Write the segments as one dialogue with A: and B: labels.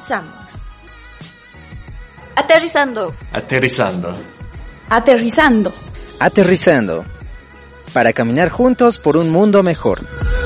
A: Aterrizamos.
B: Aterrizando.
C: Aterrizando.
A: Aterrizando.
D: Aterrizando. Para caminar juntos por un mundo mejor.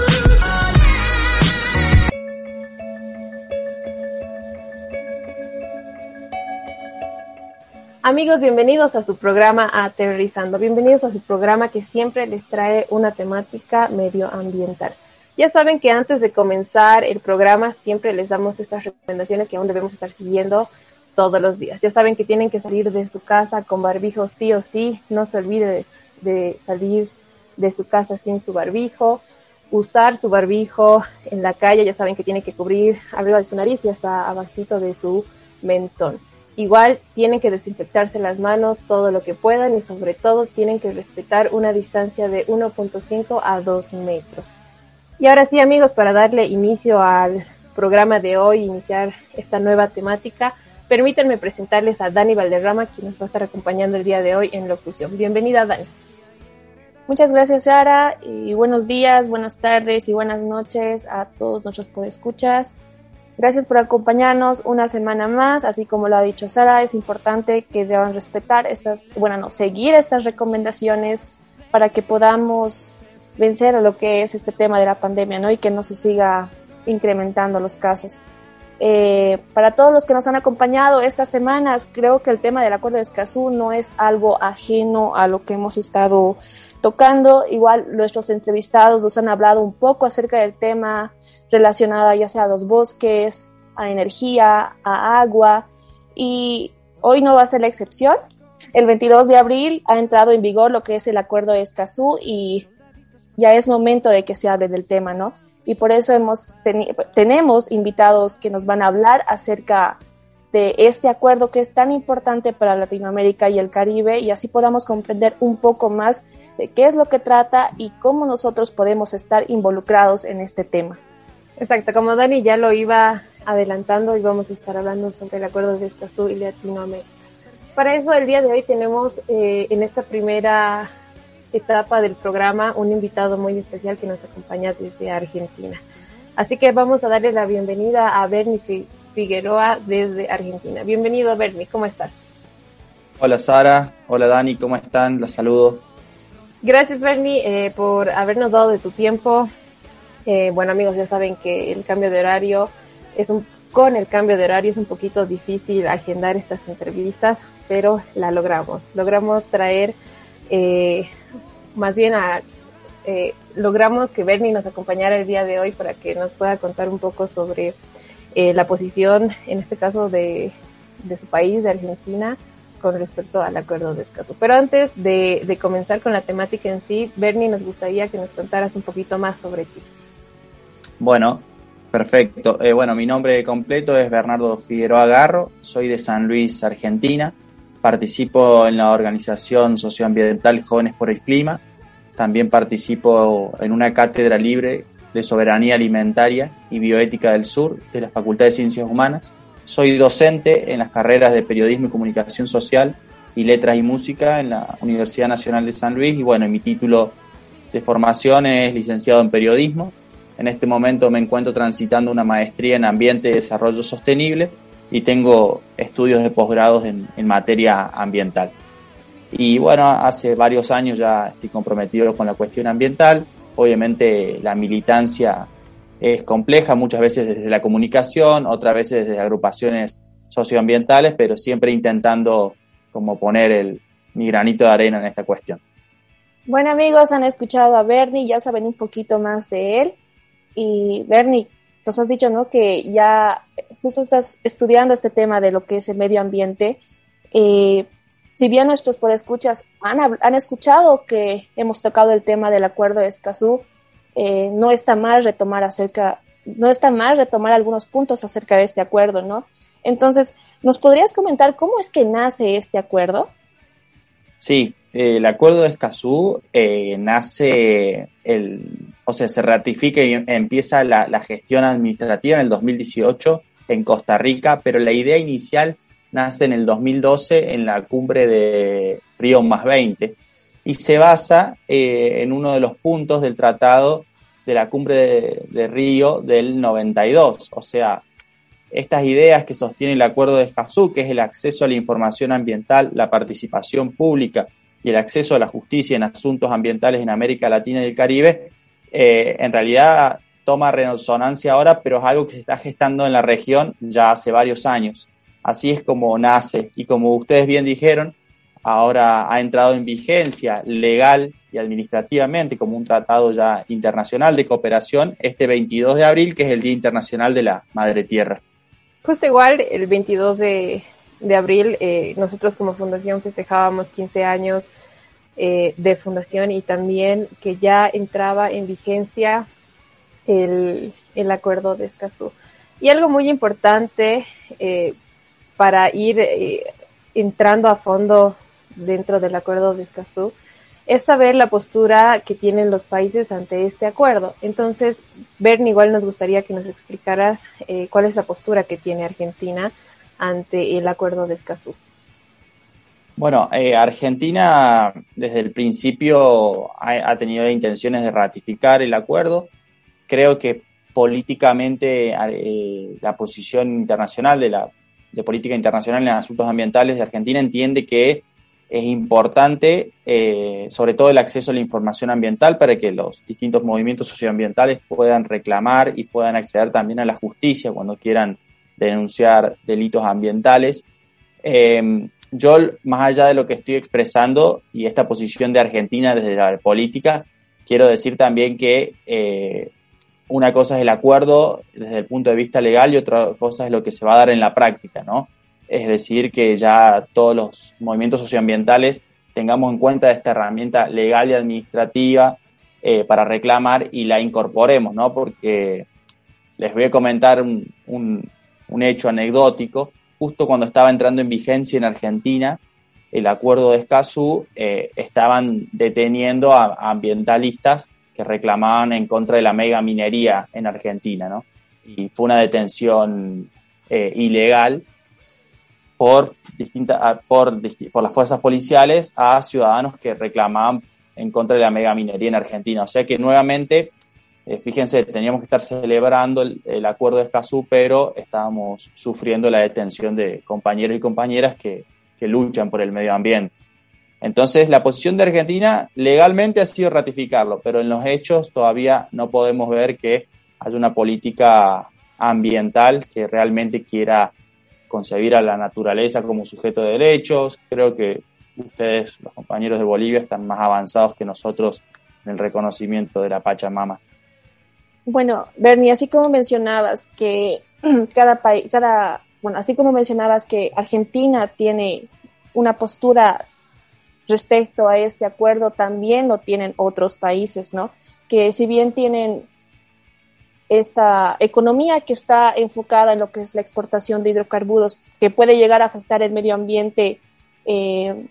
E: Amigos, bienvenidos a su programa Aterrizando. Bienvenidos a su programa que siempre les trae una temática medioambiental. Ya saben que antes de comenzar el programa siempre les damos estas recomendaciones que aún debemos estar siguiendo todos los días. Ya saben que tienen que salir de su casa con barbijo sí o sí. No se olvide de salir de su casa sin su barbijo. Usar su barbijo en la calle, ya saben que tienen que cubrir arriba de su nariz y hasta abajito de su mentón. Igual tienen que desinfectarse las manos todo lo que puedan y sobre todo tienen que respetar una distancia de 1.5 a 2 metros. Y ahora sí, amigos, para darle inicio al programa de hoy, iniciar esta nueva temática, permítanme presentarles a Dani Valderrama, quien nos va a estar acompañando el día de hoy en locución. Bienvenida, Dani.
F: Muchas gracias, Sara, y buenos días, buenas tardes y buenas noches a todos nuestros podescuchas. Gracias por acompañarnos una semana más, así como lo ha dicho Sara, es importante que deban respetar seguir estas recomendaciones para que podamos vencer a lo que es este tema de la pandemia, ¿no? Y que no se siga incrementando los casos. Para todos los que nos han acompañado estas semanas, creo que el tema del Acuerdo de Escazú no es algo ajeno a lo que hemos estado tocando. Igual nuestros entrevistados nos han hablado un poco acerca del tema relacionado ya sea a los bosques, a energía, a agua, y hoy no va a ser la excepción. El 22 de abril ha entrado en vigor lo que es el Acuerdo de Escazú y ya es momento de que se hable del tema, ¿no? Y por eso tenemos invitados que nos van a hablar acerca de este acuerdo que es tan importante para Latinoamérica y el Caribe, y así podamos comprender un poco más de qué es lo que trata y cómo nosotros podemos estar involucrados en este tema.
E: Exacto, como Dani ya lo iba adelantando, íbamos a estar hablando sobre el Acuerdo de Escazú y Latinoamérica. Para eso, el día de hoy tenemos en esta primera etapa del programa un invitado muy especial que nos acompaña desde Argentina. Así que vamos a darle la bienvenida a Bernie Figueroa desde Argentina. Bienvenido, Bernie, ¿cómo estás?
G: Hola Sara, hola Dani, ¿cómo están? Los saludo.
E: Gracias, Bernie, por habernos dado de tu tiempo. Bueno, amigos, ya saben que el cambio de horario con el cambio de horario es un poquito difícil agendar estas entrevistas, pero la logramos. Logramos traer logramos que Bernie nos acompañara el día de hoy para que nos pueda contar un poco sobre la posición, en este caso de su país, de Argentina, con respecto al Acuerdo de Escazú. Pero antes de comenzar con la temática en sí, Bernie, nos gustaría que nos contaras un poquito más sobre ti.
G: Bueno, perfecto. Mi nombre completo es Bernardo Figueroa Garro, soy de San Luis, Argentina. Participo en la organización socioambiental Jóvenes por el Clima. También participo en una cátedra libre de soberanía alimentaria y bioética del sur de la Facultad de Ciencias Humanas. Soy docente en las carreras de Periodismo y Comunicación Social y Letras y Música en la Universidad Nacional de San Luis. Y mi título de formación es licenciado en Periodismo. En este momento me encuentro transitando una maestría en Ambiente y Desarrollo Sostenible y tengo estudios de posgrados en materia ambiental. Y hace varios años ya estoy comprometido con la cuestión ambiental. Obviamente la militancia es compleja, muchas veces desde la comunicación, otras veces desde agrupaciones socioambientales, pero siempre intentando como poner mi granito de arena en esta cuestión.
F: Bueno, amigos, han escuchado a Bernie, ya saben un poquito más de él. Y Bernie, nos has dicho, ¿no?, que ya justo estás estudiando este tema de lo que es el medio ambiente. Si bien nuestros podescuchas han escuchado que hemos tocado el tema del Acuerdo de Escazú, no está mal retomar algunos puntos acerca de este acuerdo, ¿no? Entonces, ¿nos podrías comentar cómo es que nace este acuerdo?
G: Sí, el Acuerdo de Escazú se ratifica y empieza la gestión administrativa en el 2018 en Costa Rica, pero la idea inicial nace en el 2012 en la cumbre de Río +20 y se basa en uno de los puntos del tratado de la cumbre de Río del 92. O sea, estas ideas que sostiene el Acuerdo de Escazú, que es el acceso a la información ambiental, la participación pública y el acceso a la justicia en asuntos ambientales en América Latina y el Caribe, en realidad toma resonancia ahora, pero es algo que se está gestando en la región ya hace varios años. Así es como nace, y como ustedes bien dijeron, ahora ha entrado en vigencia legal y administrativamente como un tratado ya internacional de cooperación este 22 de abril, que es el Día Internacional de la Madre Tierra.
E: Justo igual, el 22 de abril, nosotros como fundación festejábamos 15 años de fundación, y también que ya entraba en vigencia el Acuerdo de Escazú. Y algo muy importante para ir entrando a fondo dentro del Acuerdo de Escazú es saber la postura que tienen los países ante este acuerdo. Entonces, Bernie, igual nos gustaría que nos explicaras cuál es la postura que tiene Argentina ante el Acuerdo de Escazú.
G: Bueno, Argentina desde el principio ha tenido intenciones de ratificar el acuerdo. Creo que políticamente la posición internacional de política internacional en asuntos ambientales de Argentina entiende que es importante, sobre todo el acceso a la información ambiental para que los distintos movimientos socioambientales puedan reclamar y puedan acceder también a la justicia cuando quieran denunciar delitos ambientales. Yo, más allá de lo que estoy expresando y esta posición de Argentina desde la política, quiero decir también que una cosa es el acuerdo desde el punto de vista legal y otra cosa es lo que se va a dar en la práctica, ¿no? Es decir, que ya todos los movimientos socioambientales tengamos en cuenta esta herramienta legal y administrativa para reclamar y la incorporemos, ¿no? Porque les voy a comentar un hecho anecdótico. Justo cuando estaba entrando en vigencia en Argentina el Acuerdo de Escazú, estaban deteniendo a ambientalistas que reclamaban en contra de la mega minería en Argentina, ¿no? Y fue una detención ilegal por las fuerzas policiales a ciudadanos que reclamaban en contra de la mega minería en Argentina. O sea que nuevamente, fíjense, teníamos que estar celebrando el Acuerdo de Escazú, pero estábamos sufriendo la detención de compañeros y compañeras que luchan por el medio ambiente. Entonces, la posición de Argentina legalmente ha sido ratificarlo, pero en los hechos todavía no podemos ver que haya una política ambiental que realmente quiera concebir a la naturaleza como sujeto de derechos. Creo que ustedes, los compañeros de Bolivia, están más avanzados que nosotros en el reconocimiento de la Pachamama.
F: Bueno, Bernie, así como mencionabas que así como mencionabas que Argentina tiene una postura respecto a este acuerdo, también lo tienen otros países, ¿no? Que si bien tienen esta economía que está enfocada en lo que es la exportación de hidrocarburos, que puede llegar a afectar el medio ambiente, se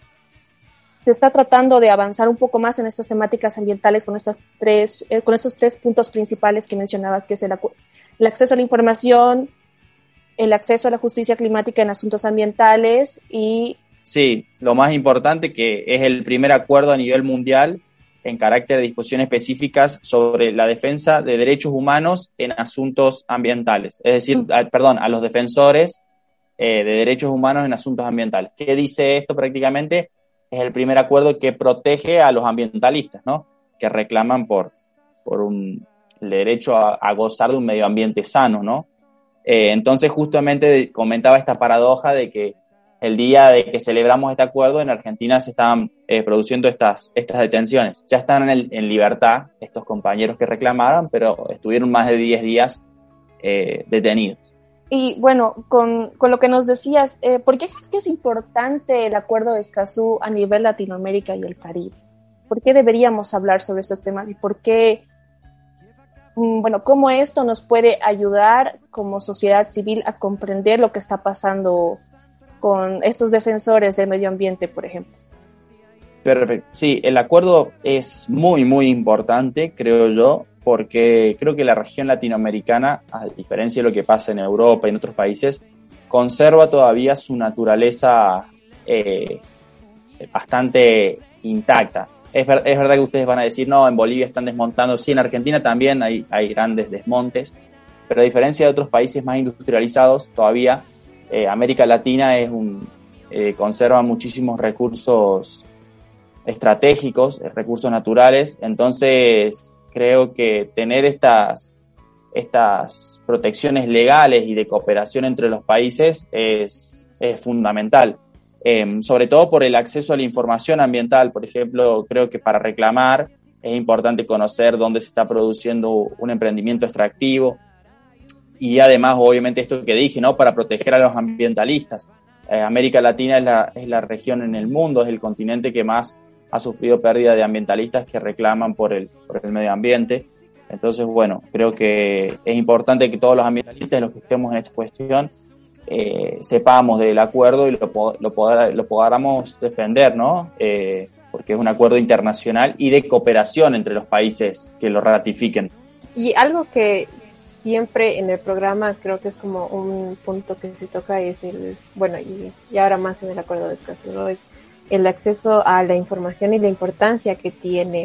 F: está tratando de avanzar un poco más en estas temáticas ambientales con estos tres puntos principales que mencionabas, que es el acceso a la información, el acceso a la justicia climática en asuntos ambientales y...
G: Sí, lo más importante que es el primer acuerdo a nivel mundial en carácter de disposiciones específicas sobre la defensa de derechos humanos en asuntos ambientales. Es decir, a los defensores de derechos humanos en asuntos ambientales. ¿Qué dice esto prácticamente? Es el primer acuerdo que protege a los ambientalistas, ¿no? Que reclaman por el derecho a gozar de un medio ambiente sano, ¿no? Entonces, justamente comentaba esta paradoja de que el día de que celebramos este acuerdo, en Argentina se estaban produciendo estas detenciones. Ya están en libertad estos compañeros que reclamaron, pero estuvieron más de 10 días detenidos.
F: Y bueno, con lo que nos decías, ¿por qué crees que es importante el Acuerdo de Escazú a nivel Latinoamérica y el Caribe? ¿Por qué deberíamos hablar sobre estos temas? ¿Y por qué, cómo esto nos puede ayudar como sociedad civil a comprender lo que está pasando con estos defensores del medio ambiente, por ejemplo?
G: Perfecto. Sí, el acuerdo es muy, muy importante, creo yo, porque creo que la región latinoamericana, a diferencia de lo que pasa en Europa y en otros países, conserva todavía su naturaleza bastante intacta. Es verdad que ustedes van a decir, no, en Bolivia están desmontando, sí, en Argentina también hay grandes desmontes, pero a diferencia de otros países más industrializados, todavía América Latina conserva muchísimos recursos estratégicos, recursos naturales. Entonces creo que tener estas protecciones legales y de cooperación entre los países es fundamental, sobre todo por el acceso a la información ambiental. Por ejemplo, creo que para reclamar es importante conocer dónde se está produciendo un emprendimiento extractivo, y además, obviamente, esto que dije, ¿no? Para proteger a los ambientalistas. América Latina es la región en el mundo, es el continente que más ha sufrido pérdida de ambientalistas que reclaman por el medio ambiente. Entonces, bueno, creo que es importante que todos los ambientalistas, los que estemos en esta cuestión, sepamos del acuerdo y lo podamos defender, ¿no? Porque es un acuerdo internacional y de cooperación entre los países que lo ratifiquen.
E: Y algo que siempre en el programa creo que es como un punto que se toca es y ahora más en el acuerdo de Escazú, ¿no? Es el acceso a la información y la importancia que tiene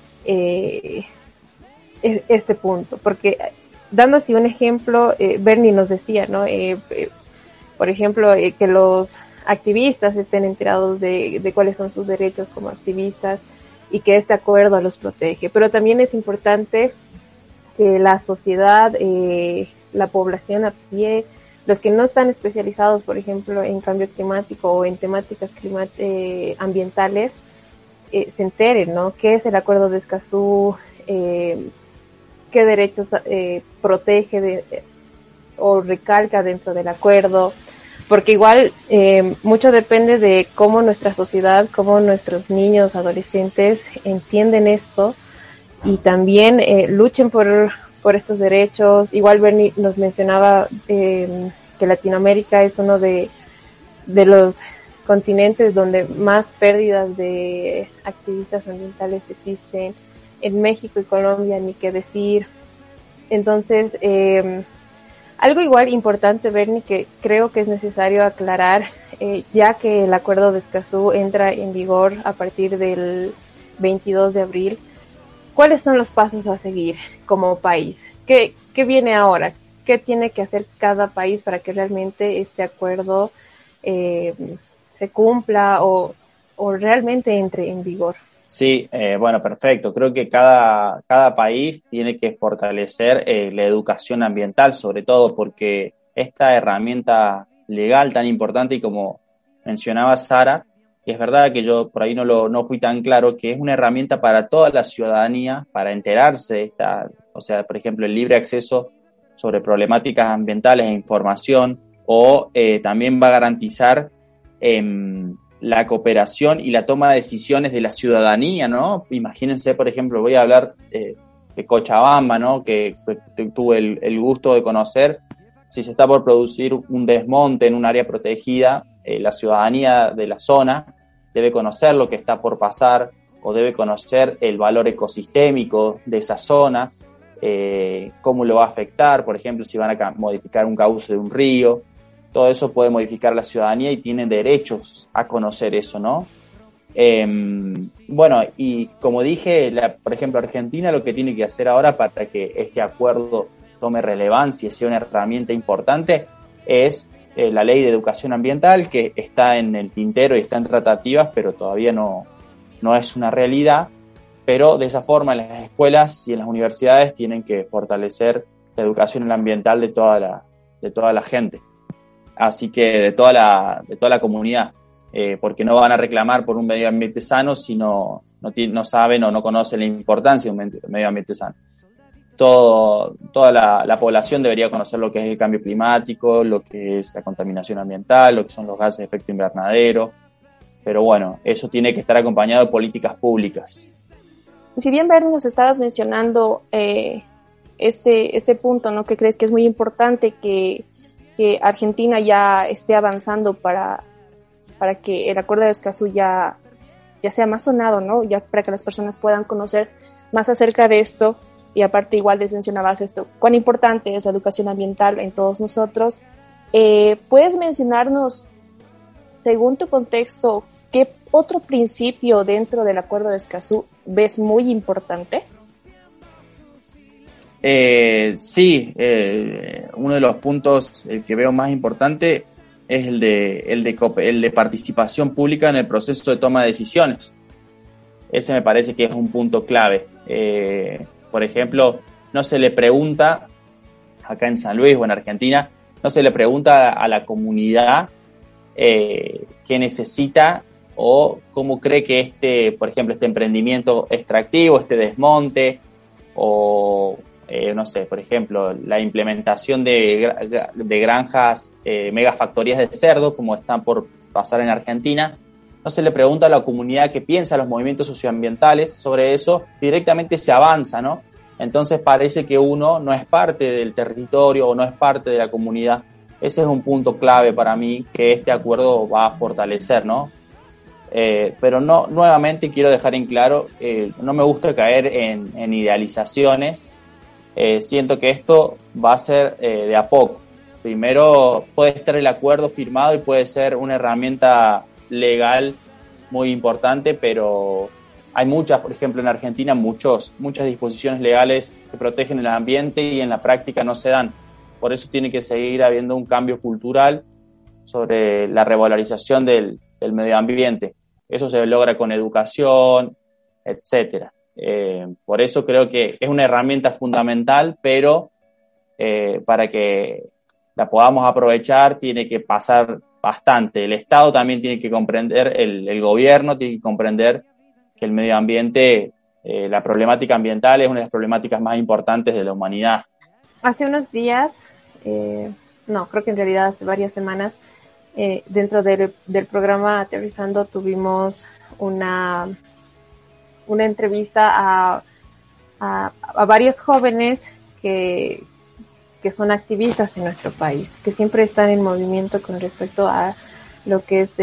E: este punto, porque dando así un ejemplo, Bernie nos decía, ¿no? Por ejemplo, que los activistas estén enterados de cuáles son sus derechos como activistas y que este acuerdo los protege, pero también es importante que la sociedad, la población a pie, los que no están especializados, por ejemplo, en cambio climático o en temáticas ambientales, se enteren, ¿no? ¿Qué es el Acuerdo de Escazú? ¿Qué derechos protege o recalca dentro del acuerdo? Porque igual mucho depende de cómo nuestra sociedad, cómo nuestros niños, adolescentes entienden esto y también luchen por estos derechos. Igual Bernie nos mencionaba que Latinoamérica es uno de los continentes donde más pérdidas de activistas ambientales existen. En México y Colombia ni qué decir. Entonces, algo igual importante, Bernie, que creo que es necesario aclarar, ya que el Acuerdo de Escazú entra en vigor a partir del 22 de abril, ¿cuáles son los pasos a seguir como país? ¿Qué viene ahora? ¿Qué tiene que hacer cada país para que realmente este acuerdo se cumpla o realmente entre en vigor?
G: Sí, bueno, perfecto. Creo que cada país tiene que fortalecer la educación ambiental, sobre todo porque esta herramienta legal tan importante, y como mencionaba Sara, es verdad que yo por ahí no fui tan claro, que es una herramienta para toda la ciudadanía, para enterarse de o sea, por ejemplo, el libre acceso sobre problemáticas ambientales e información, o también va a garantizar la cooperación y la toma de decisiones de la ciudadanía, ¿no? Imagínense, por ejemplo, voy a hablar de Cochabamba, ¿no? Que tuve el gusto de conocer. Si se está por producir un desmonte en un área protegida, la ciudadanía de la zona debe conocer lo que está por pasar, o debe conocer el valor ecosistémico de esa zona, cómo lo va a afectar, por ejemplo, si van a modificar un cauce de un río. Todo eso puede modificar la ciudadanía y tienen derechos a conocer eso, ¿no? Bueno, y como dije, por ejemplo, Argentina lo que tiene que hacer ahora para que este acuerdo tome relevancia y sea una herramienta importante es la ley de educación ambiental, que está en el tintero y está en tratativas, pero todavía no es una realidad. Pero de esa forma en las escuelas y en las universidades tienen que fortalecer la educación ambiental de toda la gente. Así que de toda la comunidad, porque no van a reclamar por un medio ambiente sano si no saben o no conocen la importancia de un medio ambiente sano. Toda la población debería conocer lo que es el cambio climático, lo que es la contaminación ambiental, lo que son los gases de efecto invernadero, pero bueno, eso tiene que estar acompañado de políticas públicas.
F: Si bien, Bernie, nos estabas mencionando este punto, ¿no? Que crees que es muy importante que Argentina ya esté avanzando para que el Acuerdo de Escazú ya sea más sonado, ¿no? Ya para que las personas puedan conocer más acerca de esto. Y aparte, igual les mencionabas esto, cuán importante es la educación ambiental en todos nosotros. ¿Puedes mencionarnos, según tu contexto, qué otro principio dentro del Acuerdo de Escazú ves muy importante?
G: Sí, uno de los puntos el que veo más importante es el de participación pública en el proceso de toma de decisiones. Ese me parece que es un punto clave. Por ejemplo, no se le pregunta, acá en San Luis o en Argentina, no se le pregunta a la comunidad qué necesita o cómo cree que por ejemplo, este emprendimiento extractivo, este desmonte, o no sé, por ejemplo, la implementación de granjas, megafactorías de cerdo, como están por pasar en Argentina. No se le pregunta a la comunidad qué piensa los movimientos socioambientales sobre eso, directamente se avanza, ¿no? Entonces parece que uno no es parte del territorio o no es parte de la comunidad. Ese es un punto clave para mí que este acuerdo va a fortalecer, ¿no? Pero no, nuevamente quiero dejar en claro, no me gusta caer en idealizaciones. Siento que esto va a ser de a poco. Primero puede estar el acuerdo firmado y puede ser una herramienta legal muy importante, pero hay muchas, por ejemplo en Argentina, muchas disposiciones legales que protegen el ambiente y en la práctica no se dan. Por eso tiene que seguir habiendo un cambio cultural sobre la revalorización del medio ambiente. Eso se logra con educación, etcétera. Por eso creo que es una herramienta fundamental, pero para que la podamos aprovechar tiene que pasar bastante. El Estado también tiene que comprender, el gobierno tiene que comprender que el medio ambiente, la problemática ambiental es una de las problemáticas más importantes de la humanidad.
E: Hace unos días, creo que en realidad hace varias semanas, dentro del programa Aterrizando tuvimos una entrevista a varios jóvenes que son activistas en nuestro país, que siempre están en movimiento con respecto a lo que es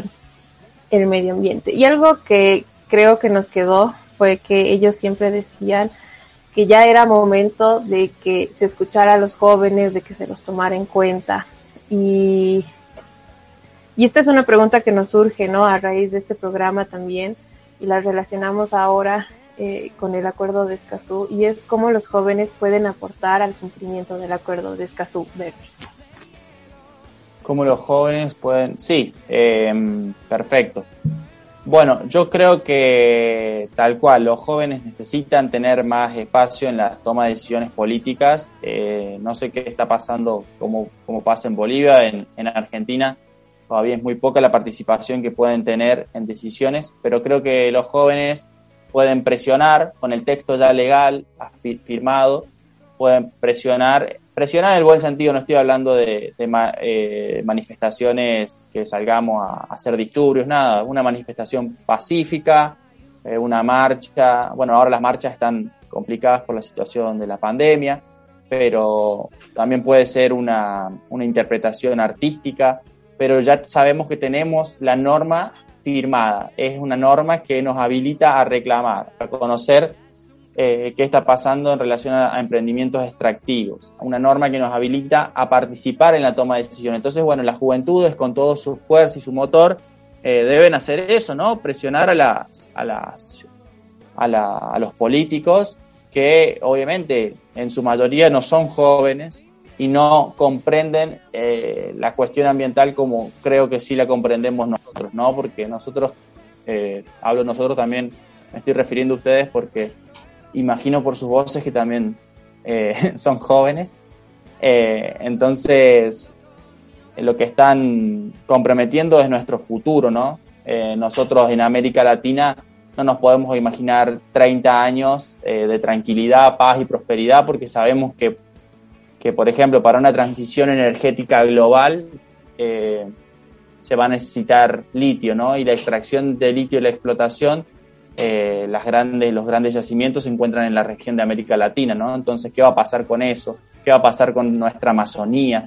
E: el medio ambiente. Y algo que creo que nos quedó fue que ellos siempre decían que ya era momento de que se escuchara a los jóvenes, de que se los tomara en cuenta. Y esta es una pregunta que nos surge, ¿no?, a raíz de este programa también, y la relacionamos ahora con el Acuerdo de Escazú, y es cómo los jóvenes pueden aportar al cumplimiento del Acuerdo de Escazú, Bernie.
G: ¿Cómo los jóvenes pueden? Sí, perfecto. Bueno, yo creo que tal cual, los jóvenes necesitan tener más espacio en la toma de decisiones políticas. No sé qué está pasando, cómo pasa en Bolivia, en Argentina. Todavía es muy poca la participación que pueden tener en decisiones, pero creo que los jóvenes pueden presionar con el texto ya legal, firmado, pueden presionar en el buen sentido, no estoy hablando de manifestaciones que salgamos a hacer disturbios, nada, una manifestación pacífica, una marcha. Bueno, ahora las marchas están complicadas por la situación de la pandemia, pero también puede ser una interpretación artística, pero ya sabemos que tenemos la norma firmada, es una norma que nos habilita a reclamar, a conocer qué está pasando en relación a emprendimientos extractivos, una norma que nos habilita a participar en la toma de decisiones. Entonces, bueno, las juventudes con todo su fuerza y su motor deben hacer eso, ¿no? Presionar a los políticos que obviamente en su mayoría no son jóvenes y no comprenden la cuestión ambiental como creo que sí la comprendemos nosotros, ¿no? Porque nosotros, hablo nosotros también, me estoy refiriendo a ustedes porque imagino por sus voces que también son jóvenes. Entonces, lo que están comprometiendo es nuestro futuro, ¿no? Nosotros en América Latina no nos podemos imaginar 30 años de tranquilidad, paz y prosperidad, porque sabemos que por ejemplo, para una transición energética global se va a necesitar litio, ¿no? Y la extracción de litio y la explotación, los grandes yacimientos se encuentran en la región de América Latina, ¿no? Entonces, ¿qué va a pasar con eso? ¿Qué va a pasar con nuestra Amazonía?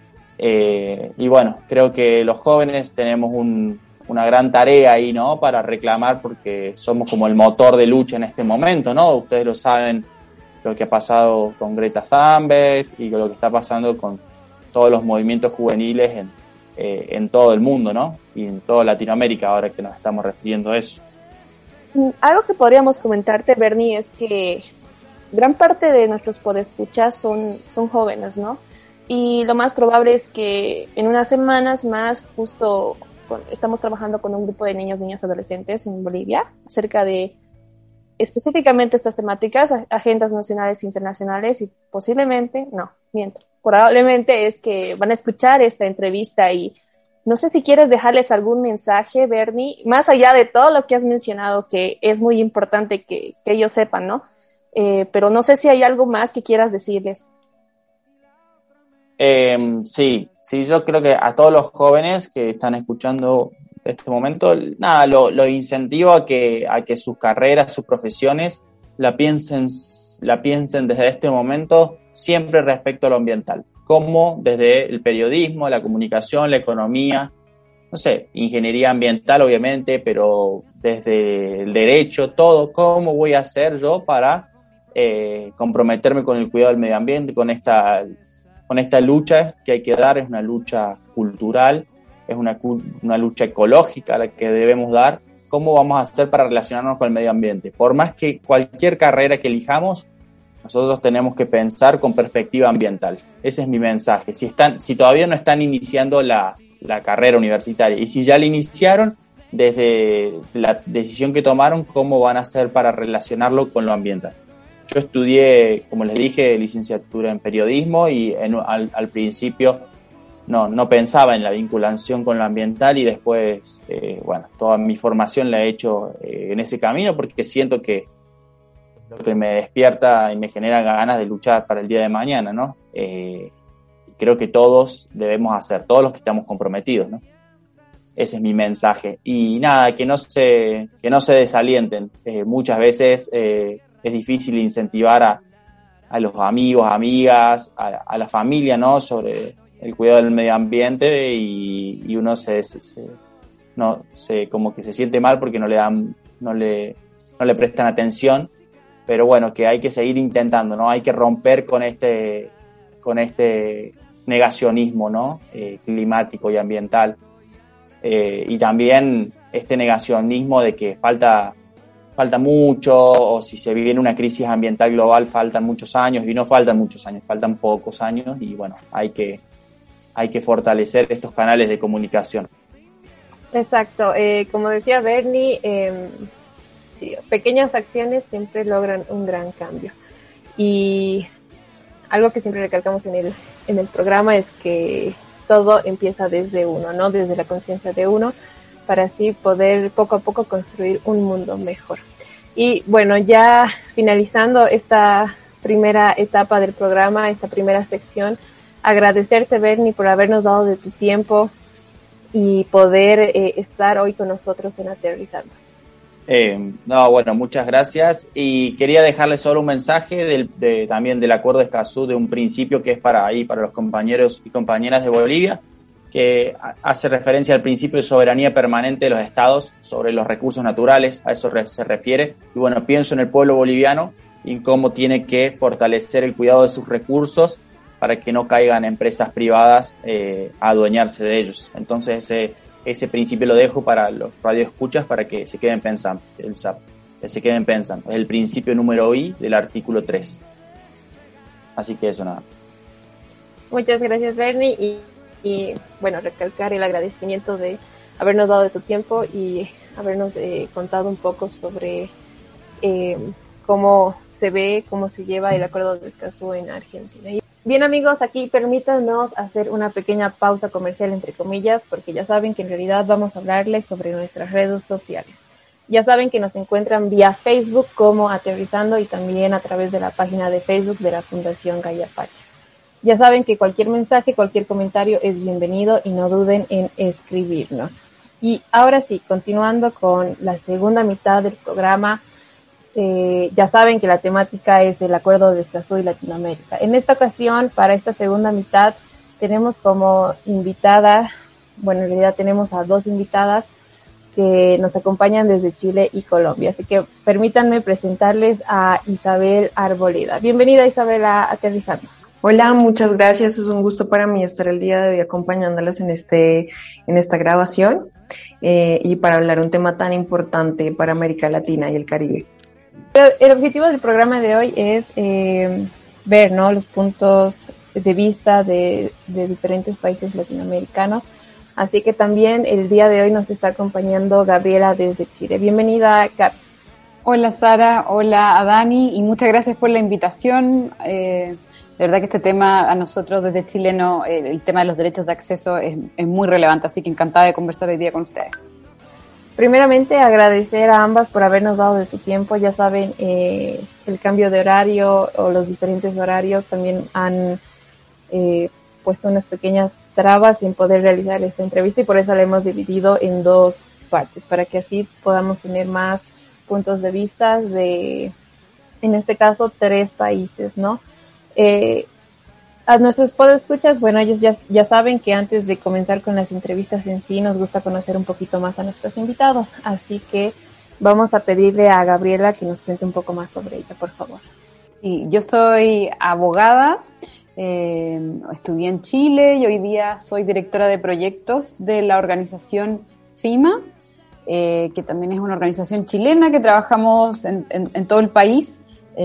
G: Y bueno, creo que los jóvenes tenemos una gran tarea ahí, ¿no? Para reclamar, porque somos como el motor de lucha en este momento, ¿no? Ustedes lo saben, lo que ha pasado con Greta Thunberg y lo que está pasando con todos los movimientos juveniles en todo el mundo, ¿no? Y en toda Latinoamérica, ahora que nos estamos refiriendo a eso.
F: Algo que podríamos comentarte, Bernie, es que gran parte de nuestros podescuchas son jóvenes, ¿no? Y lo más probable es que en unas semanas más justo estamos trabajando con un grupo de niños, niñas, adolescentes en Bolivia acerca de específicamente estas temáticas, agendas nacionales e internacionales, y probablemente es que van a escuchar esta entrevista. Y no sé si quieres dejarles algún mensaje, Bernie, más allá de todo lo que has mencionado, que es muy importante que ellos sepan, ¿no? Pero no sé si hay algo más que quieras decirles.
G: Sí, yo creo que a todos los jóvenes que están escuchando este momento, nada, lo incentivo a que sus carreras, sus profesiones la piensen desde este momento siempre respecto a lo ambiental, como desde el periodismo, la comunicación, la economía, no sé, ingeniería ambiental obviamente, pero desde el derecho, todo, ¿cómo voy a hacer yo para comprometerme con el cuidado del medio ambiente, con esta lucha que hay que dar? Es una lucha cultural, es una lucha ecológica la que debemos dar. ¿Cómo vamos a hacer para relacionarnos con el medio ambiente? Por más que cualquier carrera que elijamos, nosotros tenemos que pensar con perspectiva ambiental. Ese es mi mensaje. Si todavía no están iniciando la carrera universitaria, y si ya la iniciaron, desde la decisión que tomaron, ¿cómo van a hacer para relacionarlo con lo ambiental? Yo estudié, como les dije, licenciatura en periodismo, y al principio no pensaba en la vinculación con lo ambiental, y después, toda mi formación la he hecho en ese camino, porque siento que lo que me despierta y me genera ganas de luchar para el día de mañana, ¿no? Creo que todos debemos hacer, todos los que estamos comprometidos, ¿no? Ese es mi mensaje. Y nada, que no se desalienten. Muchas veces es difícil incentivar a los amigos, amigas, a la familia, ¿no? Sobre el cuidado del medio ambiente, y uno como que se siente mal porque no le prestan atención. Pero bueno, que hay que seguir intentando, ¿no? Hay que romper con este negacionismo, ¿no? Climático y ambiental. Y también este negacionismo de que falta mucho, o si se viene una crisis ambiental global faltan muchos años, y no faltan muchos años, faltan pocos años, y bueno, hay que fortalecer estos canales de comunicación.
E: Exacto, como decía Bernie, sí, pequeñas acciones siempre logran un gran cambio. Y algo que siempre recalcamos en el programa es que todo empieza desde uno, ¿no? Desde la conciencia de uno, para así poder poco a poco construir un mundo mejor. Y bueno, ya finalizando esta primera etapa del programa, esta primera sección, agradecerte, Bernie, por habernos dado de tu tiempo y poder estar hoy con nosotros en Aterrizando.
G: Muchas gracias, y quería dejarles solo un mensaje también del Acuerdo de Escazú, de un principio que es para los compañeros y compañeras de Bolivia, que hace referencia al principio de soberanía permanente de los estados sobre los recursos naturales. A eso se refiere, y bueno, pienso en el pueblo boliviano y en cómo tiene que fortalecer el cuidado de sus recursos para que no caigan empresas privadas a adueñarse de ellos. Entonces ese principio lo dejo para los radioescuchas, para que se queden pensando. Es el principio número I del artículo 3. Así que eso, nada más.
E: Muchas gracias, Bernie, y bueno, recalcar el agradecimiento de habernos dado de tu tiempo y habernos contado un poco sobre cómo se ve, cómo se lleva el Acuerdo de Escazú en Argentina. Bien, amigos, aquí permítanos hacer una pequeña pausa comercial, entre comillas, porque ya saben que en realidad vamos a hablarles sobre nuestras redes sociales. Ya saben que nos encuentran vía Facebook como Aterrizando, y también a través de la página de Facebook de la Fundación Gaia Pacha. Ya saben que cualquier mensaje, cualquier comentario es bienvenido, y no duden en escribirnos. Y ahora sí, continuando con la segunda mitad del programa, ya saben que la temática es el Acuerdo de Escazú y Latinoamérica. En esta ocasión, para esta segunda mitad, tenemos como invitada, en realidad tenemos a dos invitadas que nos acompañan desde Chile y Colombia. Así que permítanme presentarles a Isabel Arboleda. Bienvenida, Isabel, a Aterrizando.
B: Hola, muchas gracias. Es un gusto para mí estar el día de hoy acompañándolas en esta grabación y para hablar un tema tan importante para América Latina y el Caribe.
E: El objetivo del programa de hoy es ver, ¿no?, los puntos de vista de diferentes países latinoamericanos. Así que también el día de hoy nos está acompañando Gabriela desde Chile. Bienvenida, Gabi.
A: Hola Sara, hola a Dani y muchas gracias por la invitación. De verdad que este tema a nosotros desde Chile, el tema de los derechos de acceso es muy relevante, así que encantada de conversar hoy día con ustedes.
E: Primeramente, agradecer a ambas por habernos dado de su tiempo. Ya saben, el cambio de horario o los diferentes horarios también han puesto unas pequeñas trabas en poder realizar esta entrevista y por eso la hemos dividido en dos partes, para que así podamos tener más puntos de vista de, en este caso, 3 países, ¿no? A nuestros podescuchas, bueno, ellos ya saben que antes de comenzar con las entrevistas en sí, nos gusta conocer un poquito más a nuestros invitados. Así que vamos a pedirle a Gabriela que nos cuente un poco más sobre ella, por favor.
A: Sí, yo soy abogada, estudié en Chile y hoy día soy directora de proyectos de la organización FIMA, que también es una organización chilena que trabajamos en todo el país.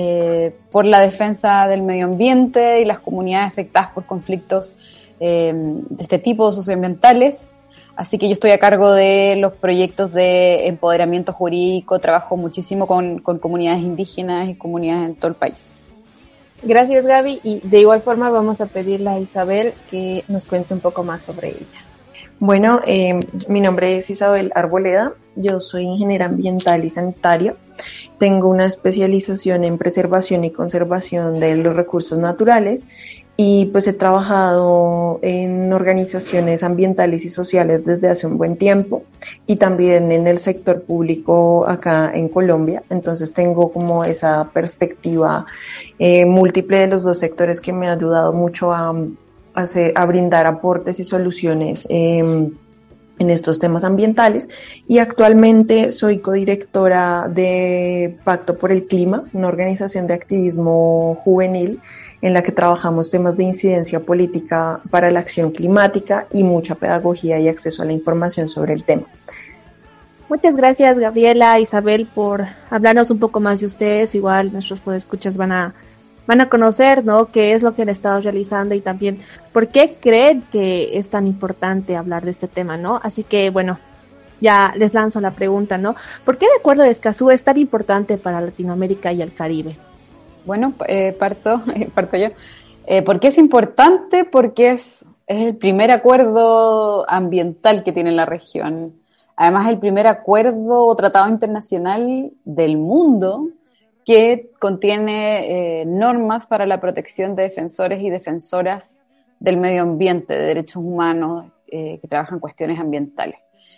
A: Por la defensa del medio ambiente y las comunidades afectadas por conflictos de este tipo, socioambientales. Así que yo estoy a cargo de los proyectos de empoderamiento jurídico, trabajo muchísimo con comunidades indígenas y comunidades en todo el país.
E: Gracias, Gaby, y de igual forma vamos a pedirle a Isabel que nos cuente un poco más sobre ella.
B: Bueno, mi nombre es Isabel Arboleda, yo soy ingeniera ambiental y sanitaria, tengo una especialización en preservación y conservación de los recursos naturales y pues he trabajado en organizaciones ambientales y sociales desde hace un buen tiempo y también en el sector público acá en Colombia, entonces tengo como esa perspectiva múltiple de los dos sectores que me ha ayudado mucho a brindar aportes y soluciones en estos temas ambientales y actualmente soy codirectora de Pacto por el Clima, una organización de activismo juvenil en la que trabajamos temas de incidencia política para la acción climática y mucha pedagogía y acceso a la información sobre el tema.
F: Muchas gracias, Gabriela, Isabel, por hablarnos un poco más de ustedes. Igual nuestros podescuchas van a conocer, ¿no?, qué es lo que han estado realizando y también por qué creen que es tan importante hablar de este tema, ¿no? Así que, bueno, ya les lanzo la pregunta, ¿no? ¿Por qué el Acuerdo de Escazú es tan importante para Latinoamérica y el Caribe?
A: Bueno, parto yo. ¿Por qué es importante? Porque es el primer acuerdo ambiental que tiene la región. Además, el primer acuerdo o tratado internacional del mundo que contiene normas para la protección de defensores y defensoras del medio ambiente, de derechos humanos, que trabajan cuestiones ambientales.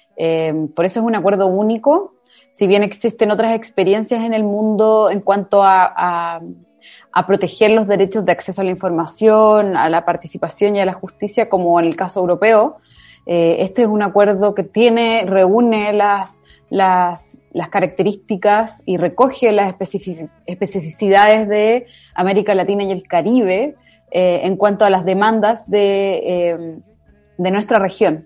A: Por eso es un acuerdo único, si bien existen otras experiencias en el mundo en cuanto a proteger los derechos de acceso a la información, a la participación y a la justicia, como en el caso europeo. Este es un acuerdo que reúne las características y recoge las especificidades de América Latina y el Caribe en cuanto a las demandas de nuestra región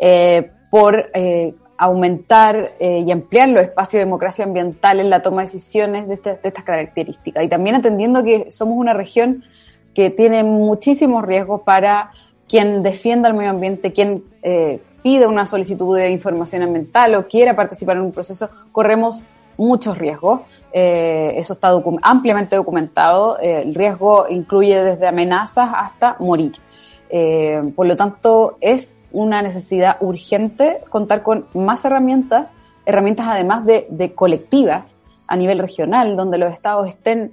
A: por aumentar y ampliar los espacios de democracia ambiental en la toma de decisiones de estas características. Y también entendiendo que somos una región que tiene muchísimos riesgos para quien defienda el medio ambiente, quien pide una solicitud de información ambiental o quiera participar en un proceso, corremos muchos riesgos. Eso está ampliamente documentado. El riesgo incluye desde amenazas hasta morir. Por lo tanto, es una necesidad urgente contar con más herramientas además de colectivas a nivel regional, donde los estados estén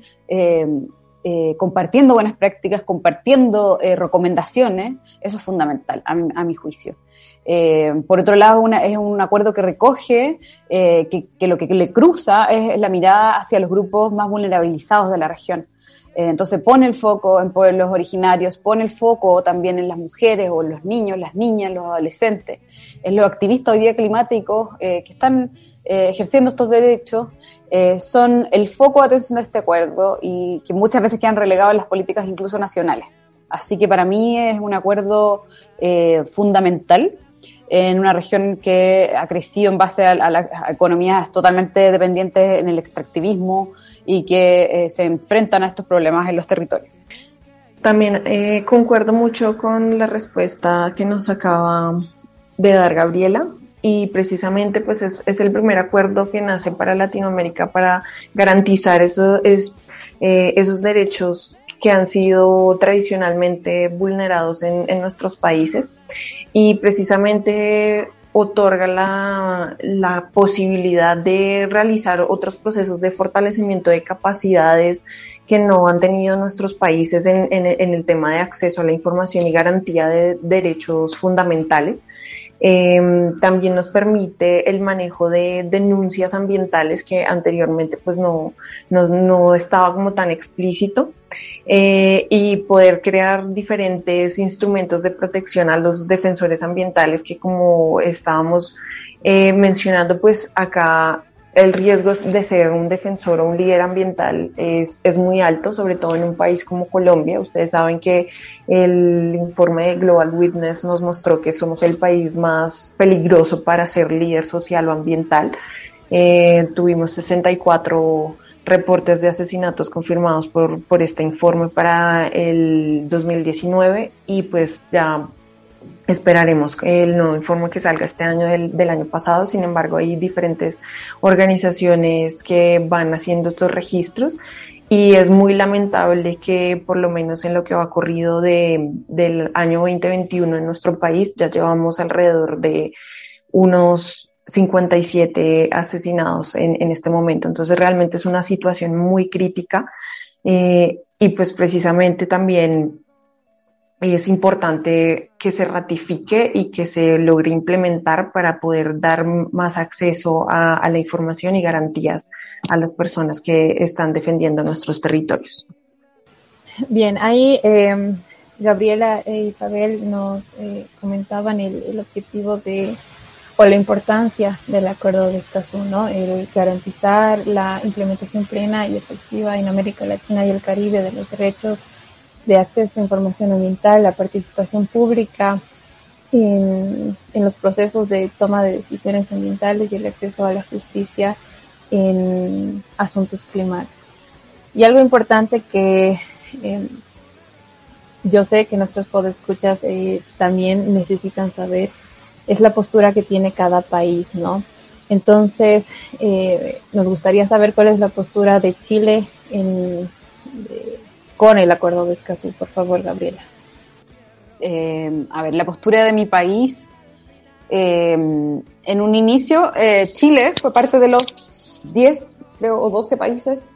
A: compartiendo buenas prácticas, compartiendo recomendaciones. Eso es fundamental, a mi juicio. Por otro lado, es un acuerdo que recoge que lo que le cruza es la mirada hacia los grupos más vulnerabilizados de la región. Entonces pone el foco en pueblos originarios, pone el foco también en las mujeres o en los niños, las niñas, los adolescentes, en los activistas hoy día climáticos que están ejerciendo estos derechos, son el foco de atención de este acuerdo y que muchas veces quedan relegados en las políticas incluso nacionales. Así que para mí es un acuerdo fundamental en una región que ha crecido en base a economías totalmente dependientes en el extractivismo y que se enfrentan a estos problemas en los territorios.
B: También concuerdo mucho con la respuesta que nos acaba de dar Gabriela, y precisamente pues es el primer acuerdo que nace para Latinoamérica para garantizar esos derechos que han sido tradicionalmente vulnerados en nuestros países, y precisamente otorga la posibilidad de realizar otros procesos de fortalecimiento de capacidades que no han tenido nuestros países en el tema de acceso a la información y garantía de derechos fundamentales. También nos permite el manejo de denuncias ambientales que anteriormente pues no estaba como tan explícito, y poder crear diferentes instrumentos de protección a los defensores ambientales que, como estábamos mencionando, pues acá el riesgo de ser un defensor o un líder ambiental es muy alto, sobre todo en un país como Colombia. Ustedes saben que el informe de Global Witness nos mostró que somos el país más peligroso para ser líder social o ambiental. Tuvimos 64 reportes de asesinatos confirmados por este informe para el 2019, y pues ya esperaremos el nuevo informe que salga este año del año pasado. Sin embargo, hay diferentes organizaciones que van haciendo estos registros, y es muy lamentable que por lo menos en lo que va corrido del año 2021 en nuestro país ya llevamos alrededor de unos 57 asesinados en este momento. Entonces realmente es una situación muy crítica, y pues precisamente también es importante que se ratifique y que se logre implementar para poder dar más acceso a la información y garantías a las personas que están defendiendo nuestros territorios.
E: Bien, ahí Gabriela e Isabel nos comentaban el objetivo o la importancia del Acuerdo de Escazú, ¿no? El garantizar la implementación plena y efectiva en América Latina y el Caribe de los derechos de acceso a información ambiental, la participación pública en los procesos de toma de decisiones ambientales y el acceso a la justicia en asuntos climáticos. Y algo importante que yo sé que nuestros podescuchas también necesitan saber es la postura que tiene cada país, ¿no? Entonces, nos gustaría saber cuál es la postura de Chile con el Acuerdo de Escazú. Por favor, Gabriela.
A: A ver, la postura de mi país, en un inicio, Chile fue parte de los 10 países,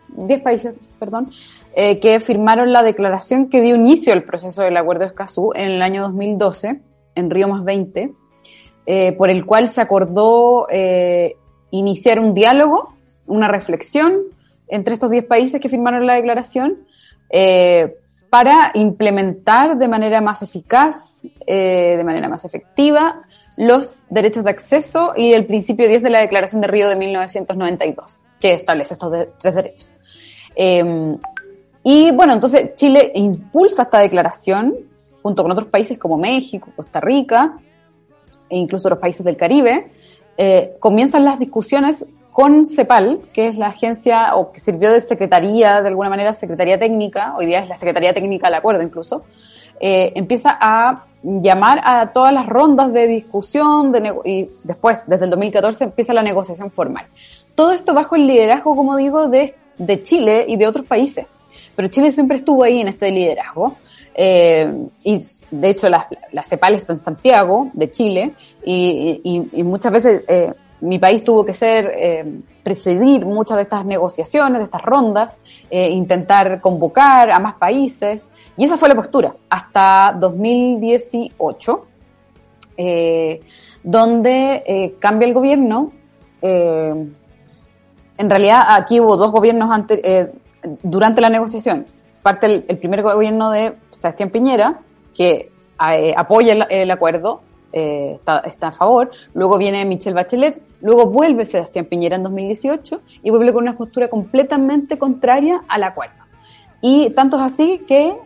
A: que firmaron la declaración que dio inicio al proceso del Acuerdo de Escazú en el año 2012, en Río+20, por el cual se acordó iniciar un diálogo, una reflexión entre estos 10 países que firmaron la declaración, para implementar de manera más eficaz, de manera más efectiva, los derechos de acceso y el principio 10 de la Declaración de Río de 1992, que establece estos tres derechos. Y bueno, entonces Chile impulsa esta declaración junto con otros países como México, Costa Rica e incluso los países del Caribe. Comienzan las discusiones con CEPAL, que es la agencia o que sirvió de secretaría, de alguna manera secretaría técnica, hoy día es la Secretaría Técnica del Acuerdo incluso, empieza a llamar a todas las rondas de discusión y después, desde el 2014, empieza la negociación formal. Todo esto bajo el liderazgo, como digo, de Chile y de otros países. Pero Chile siempre estuvo ahí en este liderazgo. Y de hecho la CEPAL está en Santiago, de Chile, y muchas veces mi país tuvo que presidir muchas de estas negociaciones, de estas rondas, intentar convocar a más países, y esa fue la postura hasta 2018, donde cambia el gobierno. En realidad aquí hubo dos gobiernos durante la negociación. Parte el primer gobierno de Sebastián Piñera, que apoya el acuerdo, está a favor. Luego viene Michelle Bachelet, luego vuelve Sebastián Piñera en 2018 y vuelve con una postura completamente contraria al acuerdo. Y tanto es así que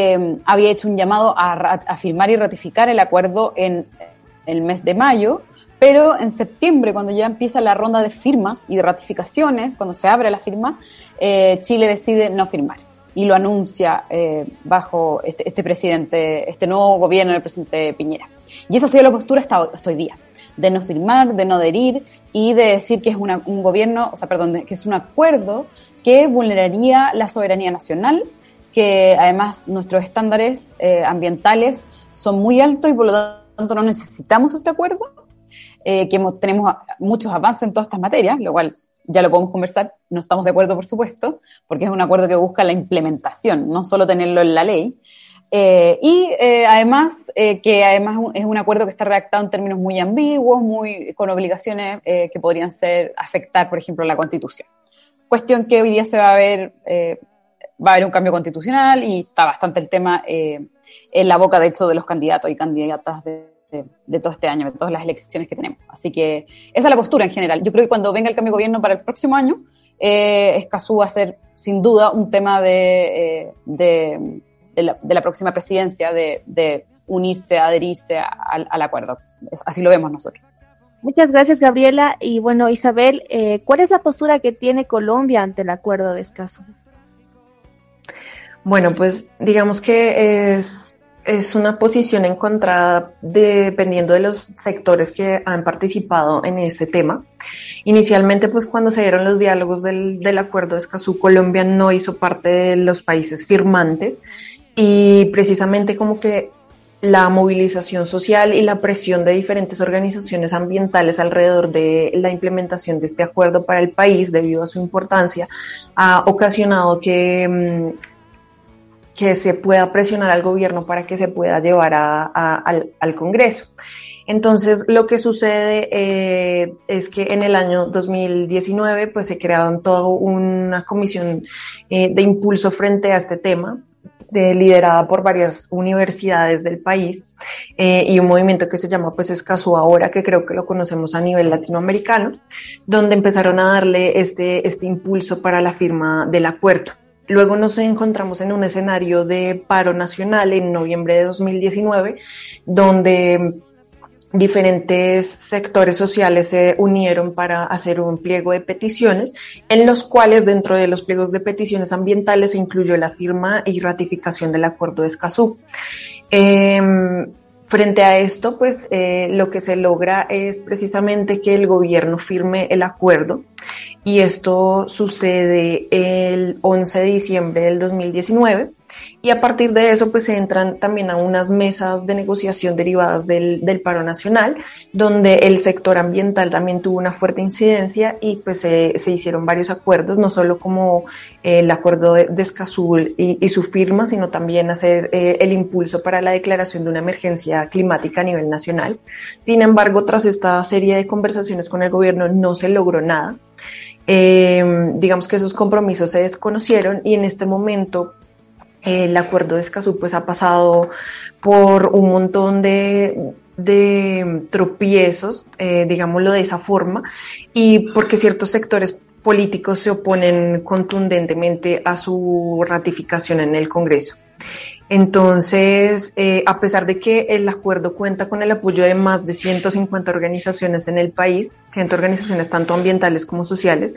A: había hecho un llamado a firmar y ratificar el acuerdo en el mes de mayo, pero en septiembre, cuando ya empieza la ronda de firmas y de ratificaciones, cuando se abre la firma, Chile decide no firmar y lo anuncia bajo este presidente, este nuevo gobierno del presidente Piñera. Y esa ha sido la postura hasta hoy día, de no firmar, de no adherir y de decir que es un gobierno, que es un acuerdo que vulneraría la soberanía nacional, que además nuestros estándares ambientales son muy altos y por lo tanto no necesitamos este acuerdo, tenemos muchos avances en todas estas materias, lo cual ya lo podemos conversar, no estamos de acuerdo por supuesto, porque es un acuerdo que busca la implementación, no solo tenerlo en la ley, además es un acuerdo que está redactado en términos muy ambiguos, con obligaciones que podrían afectar, por ejemplo, la Constitución. Cuestión que hoy día va a haber un cambio constitucional y está bastante el tema en la boca, de hecho, de los candidatos y candidatas de todo este año, de todas las elecciones que tenemos. Así que esa es la postura en general. Yo creo que cuando venga el cambio de gobierno para el próximo año, Escazú va a ser sin duda un tema de la próxima presidencia, de unirse, adherirse al acuerdo. Así lo vemos nosotros.
F: Muchas gracias, Gabriela. Y bueno, Isabel, ¿cuál es la postura que tiene Colombia ante el acuerdo de Escazú?
B: Bueno, pues digamos que es una posición encontrada dependiendo de los sectores que han participado en este tema. Inicialmente, pues cuando se dieron los diálogos del acuerdo de Escazú, Colombia no hizo parte de los países firmantes y precisamente como que la movilización social y la presión de diferentes organizaciones ambientales alrededor de la implementación de este acuerdo para el país, debido a su importancia, ha ocasionado que se pueda presionar al gobierno para que se pueda llevar al Congreso. Entonces, lo que sucede es que en el año 2019 pues se crearon toda una comisión de impulso frente a este tema, liderada por varias universidades del país y un movimiento que se llama pues Escazú Ahora, que creo que lo conocemos a nivel latinoamericano, donde empezaron a darle este impulso para la firma del acuerdo. Luego nos encontramos en un escenario de paro nacional en noviembre de 2019, donde diferentes sectores sociales se unieron para hacer un pliego de peticiones, en los cuales dentro de los pliegos de peticiones ambientales se incluyó la firma y ratificación del acuerdo de Escazú. Frente a esto, pues lo que se logra es precisamente que el gobierno firme el acuerdo, y esto sucede el 11 de diciembre del 2019, y a partir de eso pues se entran también a unas mesas de negociación derivadas del paro nacional, donde el sector ambiental también tuvo una fuerte incidencia y pues se hicieron varios acuerdos, no solo como el acuerdo de Escazú y su firma, sino también hacer el impulso para la declaración de una emergencia climática a nivel nacional. Sin embargo, tras esta serie de conversaciones con el gobierno no se logró nada. Digamos que esos compromisos se desconocieron y en este momento el acuerdo de Escazú pues ha pasado por un montón de tropiezos, digámoslo de esa forma, y porque ciertos sectores políticos se oponen contundentemente a su ratificación en el Congreso. Entonces, a pesar de que el acuerdo cuenta con el apoyo de más de 150 organizaciones en el país, 100 organizaciones tanto ambientales como sociales,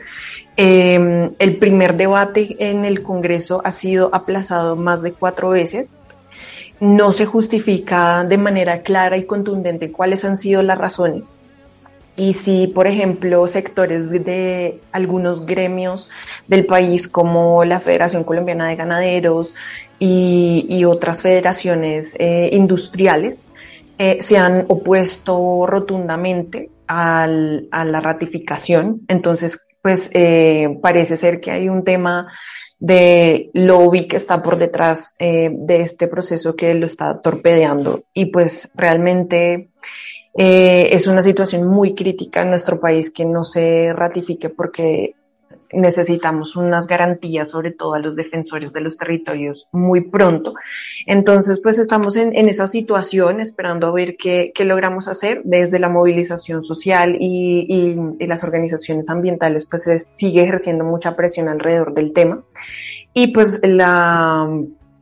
B: el primer debate en el Congreso ha sido aplazado más de 4 veces. No se justifica de manera clara y contundente cuáles han sido las razones. Y si, por ejemplo, sectores de algunos gremios del país, como la Federación Colombiana de Ganaderos y otras federaciones industriales, se han opuesto rotundamente a la ratificación, entonces, pues, parece ser que hay un tema de lobby que está por detrás de este proceso que lo está torpedeando, y pues realmente es una situación muy crítica en nuestro país que no se ratifique, porque necesitamos unas garantías, sobre todo a los defensores de los territorios, muy pronto. Entonces, pues estamos en esa situación, esperando a ver qué logramos hacer. Desde la movilización social y las organizaciones ambientales, pues se sigue ejerciendo mucha presión alrededor del tema. Y pues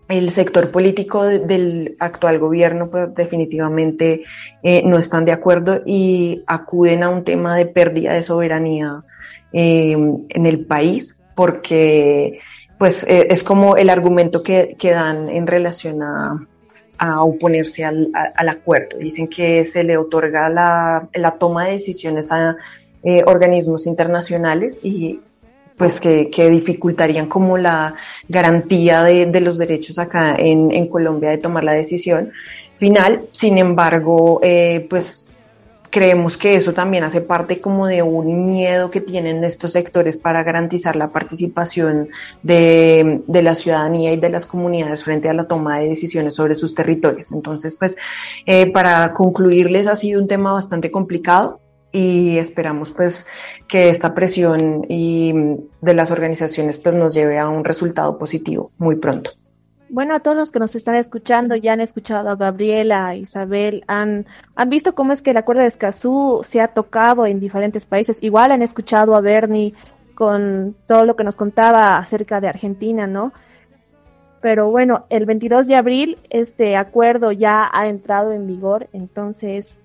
B: el sector político del actual gobierno pues definitivamente no están de acuerdo y acuden a un tema de pérdida de soberanía en el país, porque pues es como el argumento que dan en relación a oponerse al acuerdo. Dicen que se le otorga la toma de decisiones a organismos internacionales y pues que dificultarían como la garantía de los derechos acá en Colombia de tomar la decisión final. Sin embargo, pues creemos que eso también hace parte como de un miedo que tienen estos sectores para garantizar la participación de la ciudadanía y de las comunidades frente a la toma de decisiones sobre sus territorios. Entonces, pues, para concluirles, ha sido un tema bastante complicado y esperamos pues que esta presión y de las organizaciones pues nos lleve a un resultado positivo muy pronto.
F: Bueno, a todos los que nos están escuchando, ya han escuchado a Gabriela, a Isabel, han visto cómo es que el Acuerdo de Escazú se ha tocado en diferentes países. Igual han escuchado a Bernie con todo lo que nos contaba acerca de Argentina, ¿no? Pero bueno, el 22 de abril este acuerdo ya ha entrado en vigor, entonces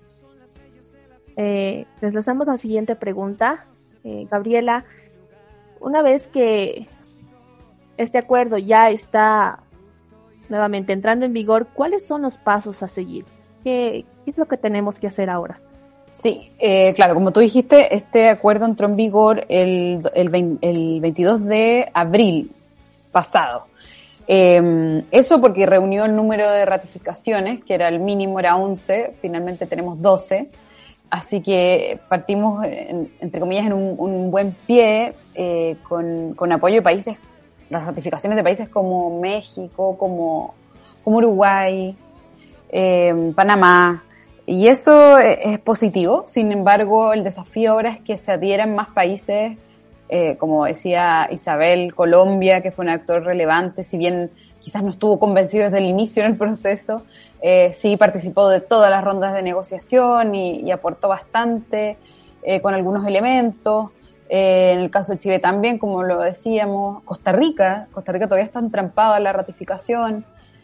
F: les lanzamos la siguiente pregunta. Gabriela, una vez que este acuerdo ya está nuevamente entrando en vigor, ¿cuáles son los pasos a seguir? ¿Qué es lo que tenemos que hacer ahora?
A: Sí, claro, como tú dijiste, este acuerdo entró en vigor el 22 de abril pasado. Eso porque reunió el número de ratificaciones, que era el mínimo, era 11, finalmente tenemos 12. Así que partimos, entre comillas, en un buen pie con apoyo de países, las ratificaciones de países como México, como Uruguay, Panamá, y eso es positivo. Sin embargo, el desafío ahora es que se adhieran más países, como decía Isabel, Colombia, que fue un actor relevante, si bien quizás no estuvo convencido desde el inicio en el proceso, sí participó de todas las rondas de negociación y aportó bastante con algunos elementos. En el caso de Chile también, como lo decíamos, Costa Rica todavía está entrampada en la ratificación.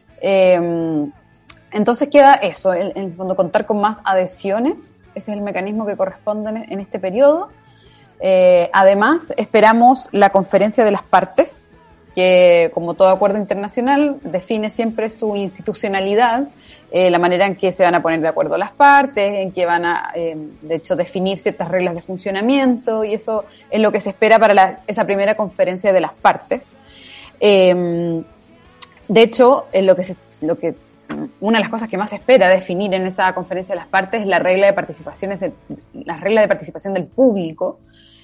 A: Entonces queda eso, en el fondo contar con más adhesiones, ese es el mecanismo que corresponde en este periodo. Además, esperamos la conferencia de las partes, que como todo acuerdo internacional define siempre su institucionalidad, la manera en que se van a poner de acuerdo las partes, en que van a, de hecho, definir ciertas reglas de funcionamiento, y eso es lo que se espera para esa primera conferencia de las partes. De hecho, una de las cosas que más se espera definir en esa conferencia de las partes es la regla de participación del público,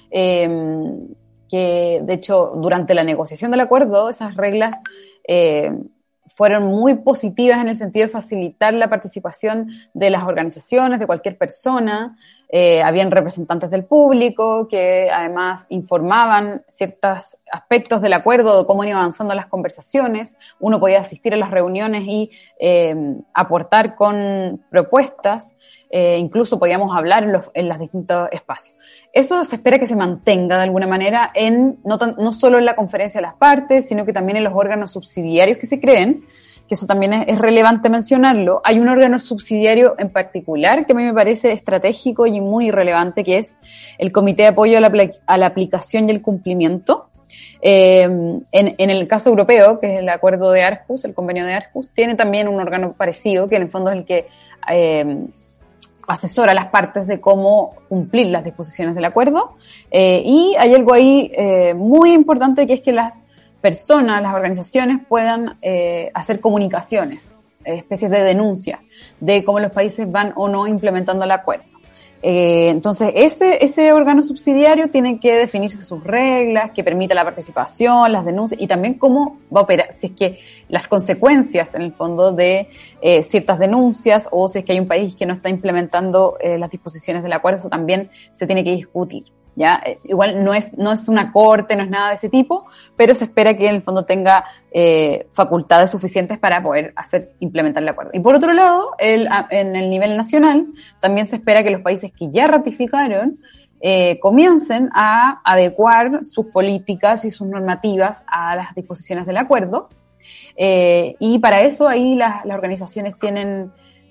A: que de hecho durante la negociación del acuerdo esas reglas fueron muy positivas en el sentido de facilitar la participación de las organizaciones, de cualquier persona. Habían representantes del público que además informaban ciertos aspectos del acuerdo, de cómo iban avanzando las conversaciones. Uno podía asistir a las reuniones y aportar con propuestas, incluso podíamos hablar en los distintos espacios. Eso se espera que se mantenga de alguna manera no solo en la conferencia de las partes, sino que también en los órganos subsidiarios que se creen, que eso también es relevante mencionarlo. Hay un órgano subsidiario en particular que a mí me parece estratégico y muy relevante, que es el Comité de Apoyo a la Aplicación y el Cumplimiento. En el caso europeo, que es el acuerdo de Aarhus, el convenio de Aarhus, tiene también un órgano parecido, que en el fondo es el que asesora a las partes de cómo cumplir las disposiciones del acuerdo. Y hay algo ahí muy importante, que es que las personas, las organizaciones puedan hacer comunicaciones, especies de denuncia de cómo los países van o no implementando el acuerdo. Entonces, ese órgano subsidiario tiene que definirse sus reglas, que permita la participación, las denuncias, y también cómo va a operar, si es que las consecuencias, en el fondo, de ciertas denuncias, o si es que hay un país que no está implementando las disposiciones del acuerdo, eso también se tiene que discutir. ¿Ya? Igual no es una corte, no es nada de ese tipo, pero se espera que en el fondo tenga facultades suficientes para poder implementar el acuerdo. Y por otro lado, en el nivel nacional, también se espera que los países que ya ratificaron comiencen a adecuar sus políticas y sus normativas a las disposiciones del acuerdo. Y para eso ahí las organizaciones tienen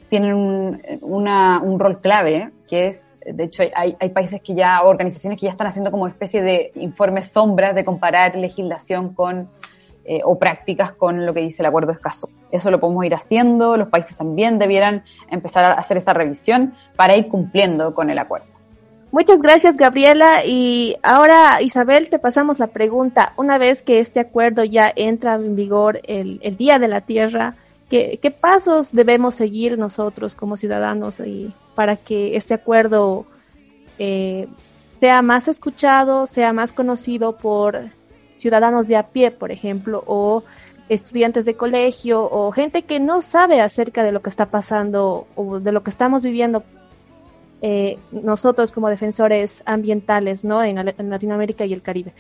A: un rol clave, que es, de hecho, hay países organizaciones que ya están haciendo como especie de informes sombras de comparar legislación con o prácticas con lo que dice el Acuerdo de Escazú. Eso lo podemos ir haciendo, los países también debieran empezar a hacer esa revisión para ir cumpliendo con el acuerdo.
F: Muchas gracias, Gabriela. Y ahora, Isabel, te pasamos la pregunta. Una vez que este acuerdo ya entra en vigor el Día de la Tierra, ¿qué pasos debemos seguir nosotros como ciudadanos para que este acuerdo sea más escuchado, sea más conocido por ciudadanos de a pie, por ejemplo, o estudiantes de colegio, o gente que no sabe acerca de lo que está pasando o de lo que estamos viviendo nosotros como defensores ambientales, ¿no? en Latinoamérica y el Caribe?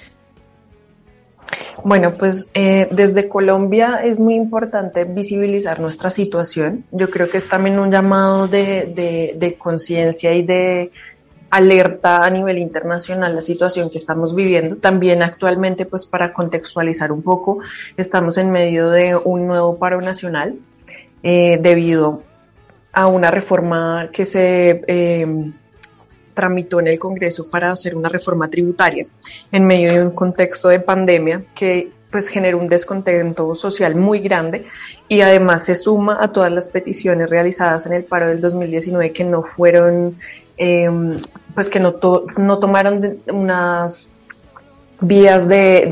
B: Bueno, pues desde Colombia es muy importante visibilizar nuestra situación. Yo creo que es también un llamado de conciencia y de alerta a nivel internacional la situación que estamos viviendo. También actualmente, pues para contextualizar un poco, estamos en medio de un nuevo paro nacional debido a una reforma que se tramitó en el Congreso para hacer una reforma tributaria en medio de un contexto de pandemia que pues generó un descontento social muy grande y además se suma a todas las peticiones realizadas en el paro del 2019 que no fueron pues que no tomaron unas vías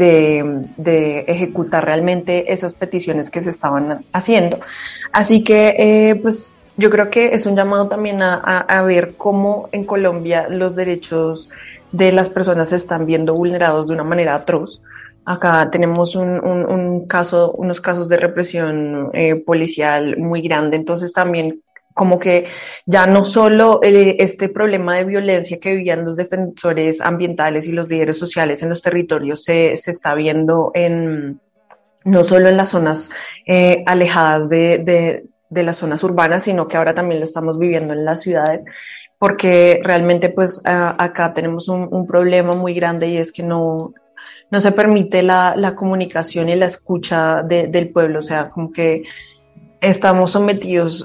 B: de ejecutar realmente esas peticiones que se estaban haciendo. Así que pues yo creo que es un llamado también a ver cómo en Colombia los derechos de las personas se están viendo vulnerados de una manera atroz. Acá tenemos unos casos de represión policial muy grande, entonces también como que ya no solo este problema de violencia que vivían los defensores ambientales y los líderes sociales en los territorios se está viendo no solo en las zonas alejadas de las zonas urbanas, sino que ahora también lo estamos viviendo en las ciudades, porque realmente pues acá tenemos un problema muy grande y es que no se permite la comunicación y la escucha del pueblo, o sea, como que estamos sometidos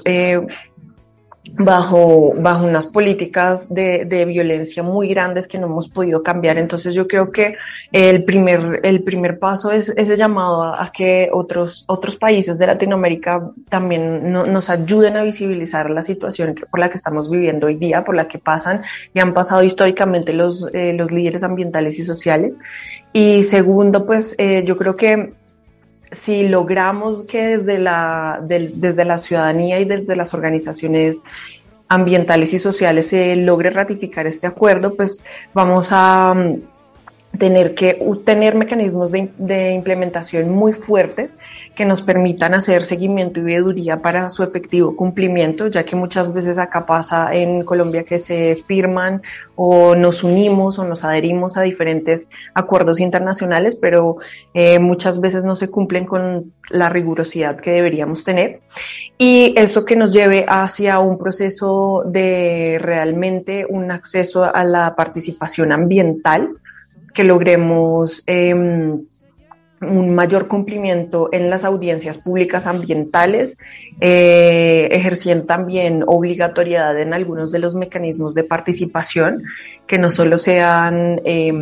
B: bajo unas políticas de violencia muy grandes que no hemos podido cambiar. Entonces yo creo que el primer paso es ese llamado a que otros países de Latinoamérica también nos ayuden a visibilizar la situación por la que estamos viviendo hoy día, por la que pasan y han pasado históricamente los líderes ambientales y sociales. Y segundo, pues yo creo que si logramos que desde la ciudadanía y desde las organizaciones ambientales y sociales se logre ratificar este acuerdo, pues vamos a tener mecanismos de implementación muy fuertes que nos permitan hacer seguimiento y veeduría para su efectivo cumplimiento, ya que muchas veces acá pasa en Colombia que se firman o nos unimos o nos adherimos a diferentes acuerdos internacionales, pero muchas veces no se cumplen con la rigurosidad que deberíamos tener. Y eso que nos lleve hacia un proceso de realmente un acceso a la participación ambiental, que logremos un mayor cumplimiento en las audiencias públicas ambientales, ejerciendo también obligatoriedad en algunos de los mecanismos de participación, que no solo sean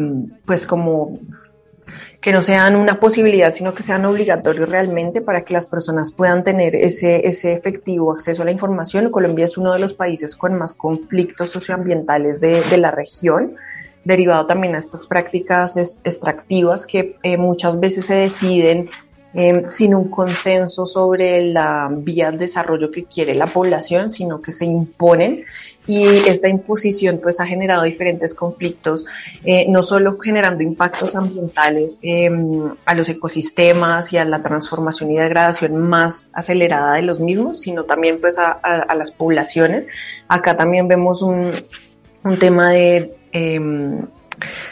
B: que no sean una posibilidad, sino que sean obligatorios realmente para que las personas puedan tener ese efectivo acceso a la información. Colombia es uno de los países con más conflictos socioambientales de la región, derivado también a estas prácticas extractivas que muchas veces se deciden sin un consenso sobre la vía de desarrollo que quiere la población, sino que se imponen, y esta imposición pues ha generado diferentes conflictos, no solo generando impactos ambientales a los ecosistemas y a la transformación y degradación más acelerada de los mismos, sino también pues a las poblaciones. Acá también vemos un tema de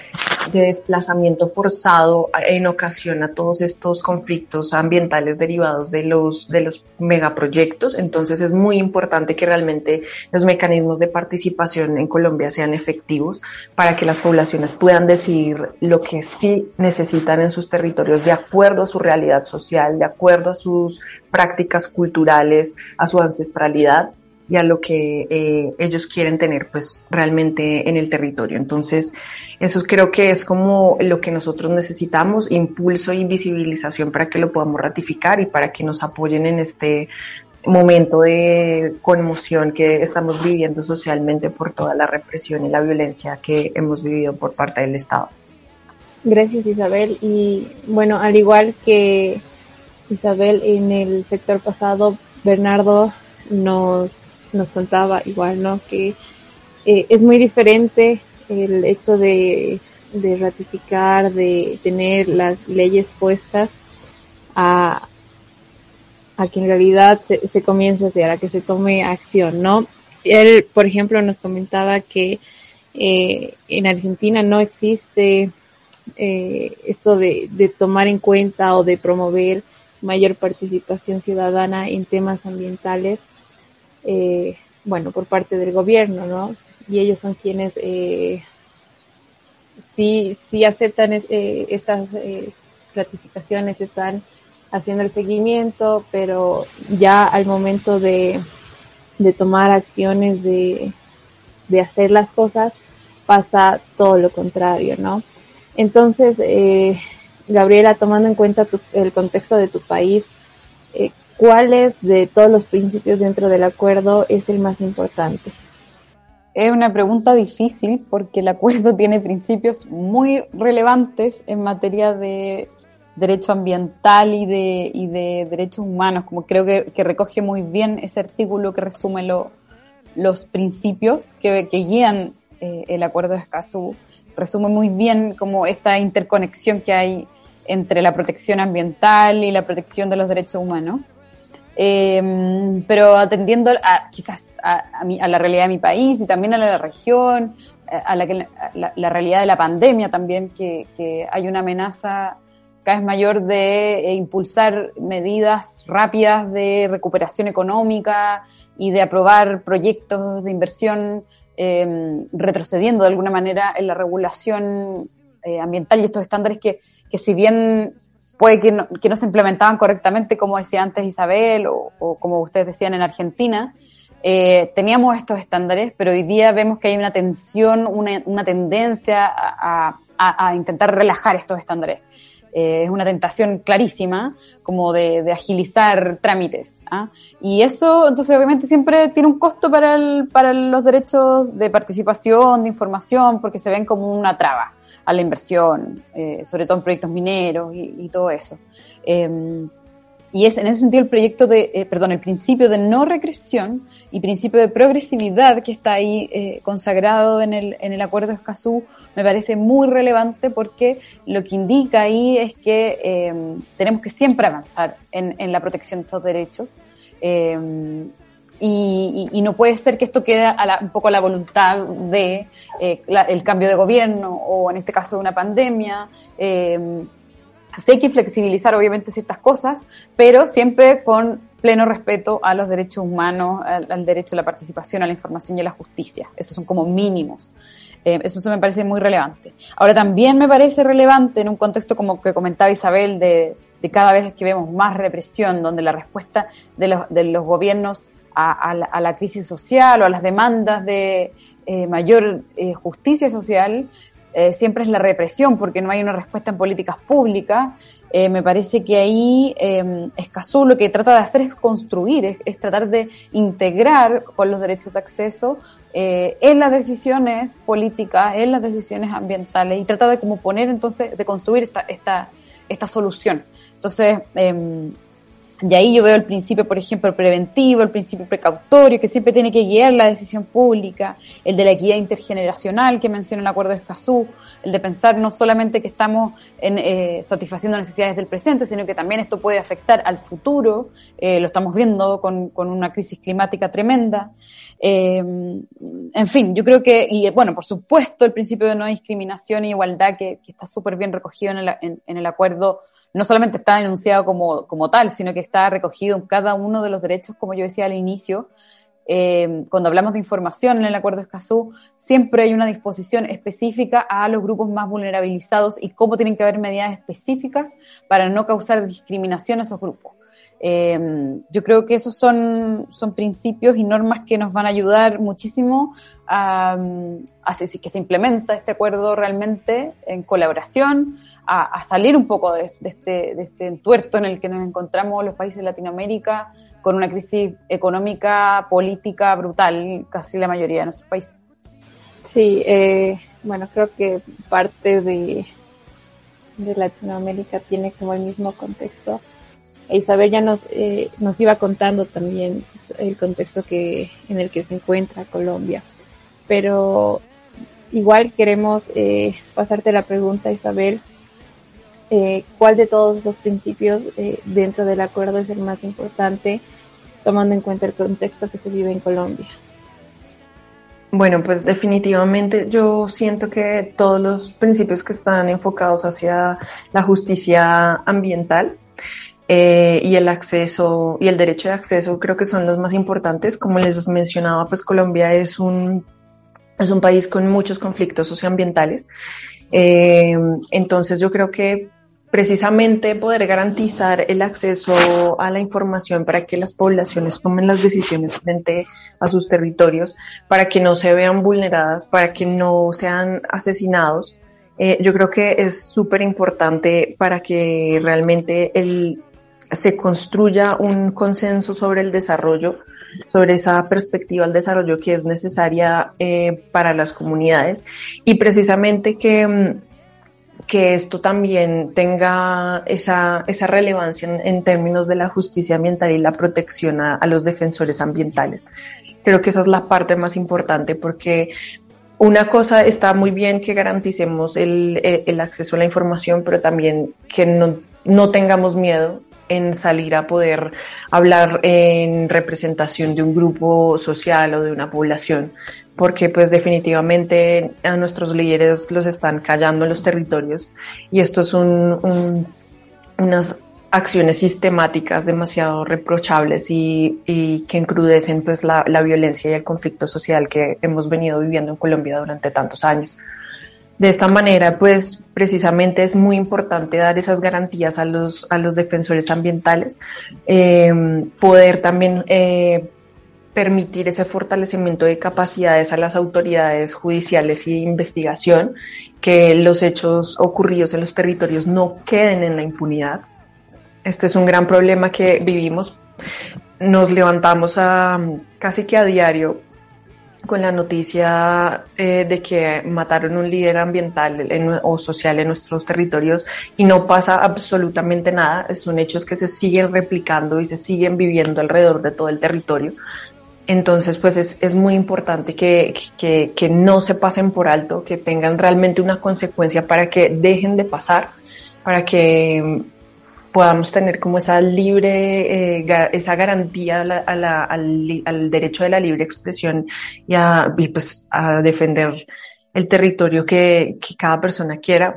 B: desplazamiento forzado en ocasión a todos estos conflictos ambientales derivados de los megaproyectos. Entonces es muy importante que realmente los mecanismos de participación en Colombia sean efectivos para que las poblaciones puedan decidir lo que sí necesitan en sus territorios de acuerdo a su realidad social, de acuerdo a sus prácticas culturales, a su ancestralidad y a lo que ellos quieren tener pues realmente en el territorio. Entonces eso creo que es como lo que nosotros necesitamos, impulso y visibilización para que lo podamos ratificar y para que nos apoyen en este momento de conmoción que estamos viviendo socialmente por toda la represión y la violencia que hemos vivido por parte del Estado.
E: Gracias, Isabel. Y bueno, al igual que Isabel, en el sector pasado, Bernardo nos contaba igual, ¿no? Que es muy diferente el hecho de ratificar, de tener las leyes puestas a que en realidad se comience a hacer, a que se tome acción, ¿no? Él, por ejemplo, nos comentaba que en Argentina no existe esto de tomar en cuenta o de promover mayor participación ciudadana en temas ambientales, bueno, por parte del gobierno, ¿no? Y ellos son quienes sí aceptan estas ratificaciones, están haciendo el seguimiento, pero ya al momento de tomar acciones, de hacer las cosas, pasa todo lo contrario, ¿no? Entonces, Gabriela, tomando en cuenta el contexto de tu país, ¿cuáles de todos los principios dentro del acuerdo es el más importante?
A: Es una pregunta difícil porque el acuerdo tiene principios muy relevantes en materia de derecho ambiental y de derechos humanos, como creo que recoge muy bien ese artículo que resume los principios que guían el acuerdo de Escazú. Resume muy bien como esta interconexión que hay entre la protección ambiental y la protección de los derechos humanos. Pero atendiendo quizás a la realidad de mi país y también a la región, a la realidad de la pandemia también, que hay una amenaza cada vez mayor de impulsar medidas rápidas de recuperación económica y de aprobar proyectos de inversión retrocediendo de alguna manera en la regulación ambiental y estos estándares que si bien puede que no se implementaban correctamente, como decía antes Isabel, o como ustedes decían en Argentina, teníamos estos estándares, pero hoy día vemos que hay una tensión, una tendencia a intentar relajar estos estándares. Es una tentación clarísima como de agilizar trámites, ¿ah? Y eso, entonces, obviamente siempre tiene un costo para los derechos de participación, de información, porque se ven como una traba a la inversión, sobre todo en proyectos mineros y todo eso. Y es en ese sentido el principio de no regresión y principio de progresividad que está ahí consagrado en el Acuerdo de Escazú me parece muy relevante, porque lo que indica ahí es que tenemos que siempre avanzar en la protección de estos derechos, y no puede ser que esto quede un poco a la voluntad de el cambio de gobierno o en este caso de una pandemia. Sí hay que flexibilizar obviamente ciertas cosas, pero siempre con pleno respeto a los derechos humanos, al derecho a la participación, a la información y a la justicia. Esos son como mínimos. Eso me parece muy relevante. Ahora también me parece relevante en un contexto como que comentaba Isabel de cada vez que vemos más represión, donde la respuesta de los gobiernos a la crisis social o a las demandas de mayor justicia social siempre es la represión, porque no hay una respuesta en políticas públicas. Me parece que ahí Escazú lo que trata de hacer es construir, es tratar de integrar con los derechos de acceso en las decisiones políticas, en las decisiones ambientales, y trata de como poner entonces, de construir esta solución. Entonces, Y ahí yo veo el principio, por ejemplo, preventivo, el principio precautorio, que siempre tiene que guiar la decisión pública, el de la equidad intergeneracional que menciona el Acuerdo de Escazú, el de pensar no solamente que estamos satisfaciendo necesidades del presente, sino que también esto puede afectar al futuro, lo estamos viendo con una crisis climática tremenda. En fin, yo creo que, y bueno, por supuesto, el principio de no discriminación e igualdad que está súper bien recogido en el acuerdo. No solamente está enunciado como tal, sino que está recogido en cada uno de los derechos, como yo decía al inicio. Cuando hablamos de información en el Acuerdo de Escazú, siempre hay una disposición específica a los grupos más vulnerabilizados y cómo tienen que haber medidas específicas para no causar discriminación a esos grupos. Yo creo que esos son principios y normas que nos van a ayudar muchísimo a que se implementa este acuerdo realmente en colaboración, a salir un poco de este entuerto en el que nos encontramos los países de Latinoamérica, con una crisis económica, política brutal, casi la mayoría de nuestros países.
E: Sí, bueno, creo que parte de Latinoamérica tiene como el mismo contexto. Isabel ya nos iba contando también el contexto en el que se encuentra Colombia, pero igual queremos pasarte la pregunta, Isabel. ¿Cuál de todos los principios dentro del acuerdo es el más importante, tomando en cuenta el contexto que se vive en Colombia?
B: Bueno, pues definitivamente yo siento que todos los principios que están enfocados hacia la justicia ambiental y el acceso y el derecho de acceso creo que son los más importantes. Como les mencionaba, pues Colombia es un país con muchos conflictos socioambientales. Entonces yo creo que precisamente poder garantizar el acceso a la información para que las poblaciones tomen las decisiones frente a sus territorios, para que no se vean vulneradas, para que no sean asesinados, yo creo que es súper importante para que realmente se construya un consenso sobre el desarrollo, sobre esa perspectiva del desarrollo que es necesaria para las comunidades, y precisamente que esto también tenga esa relevancia en términos de la justicia ambiental y la protección a los defensores ambientales. Creo que esa es la parte más importante, porque una cosa está muy bien que garanticemos el acceso a la información, pero también que no tengamos miedo en salir a poder hablar en representación de un grupo social o de una población, porque pues definitivamente a nuestros líderes los están callando en los territorios, y esto es unas acciones sistemáticas demasiado reprochables y que encrudecen pues la violencia y el conflicto social que hemos venido viviendo en Colombia durante tantos años. De esta manera, pues precisamente es muy importante dar esas garantías a los defensores ambientales, poder también permitir ese fortalecimiento de capacidades a las autoridades judiciales y de investigación, que los hechos ocurridos en los territorios no queden en la impunidad. Este es un gran problema que vivimos. Nos levantamos casi que a diario con la noticia de que mataron un líder ambiental o social en nuestros territorios y no pasa absolutamente nada. Son hechos que se siguen replicando y se siguen viviendo alrededor de todo el territorio. Entonces, pues es muy importante que no se pasen por alto, que tengan realmente una consecuencia para que dejen de pasar, para que podamos tener como esa esa garantía al derecho de la libre expresión y pues a defender el territorio que cada persona quiera.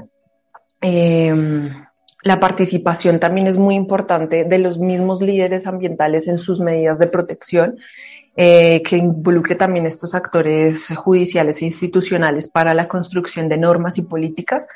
B: La participación también es muy importante de los mismos líderes ambientales en sus medidas de protección, que involucre también estos actores judiciales e institucionales para la construcción de normas y políticas,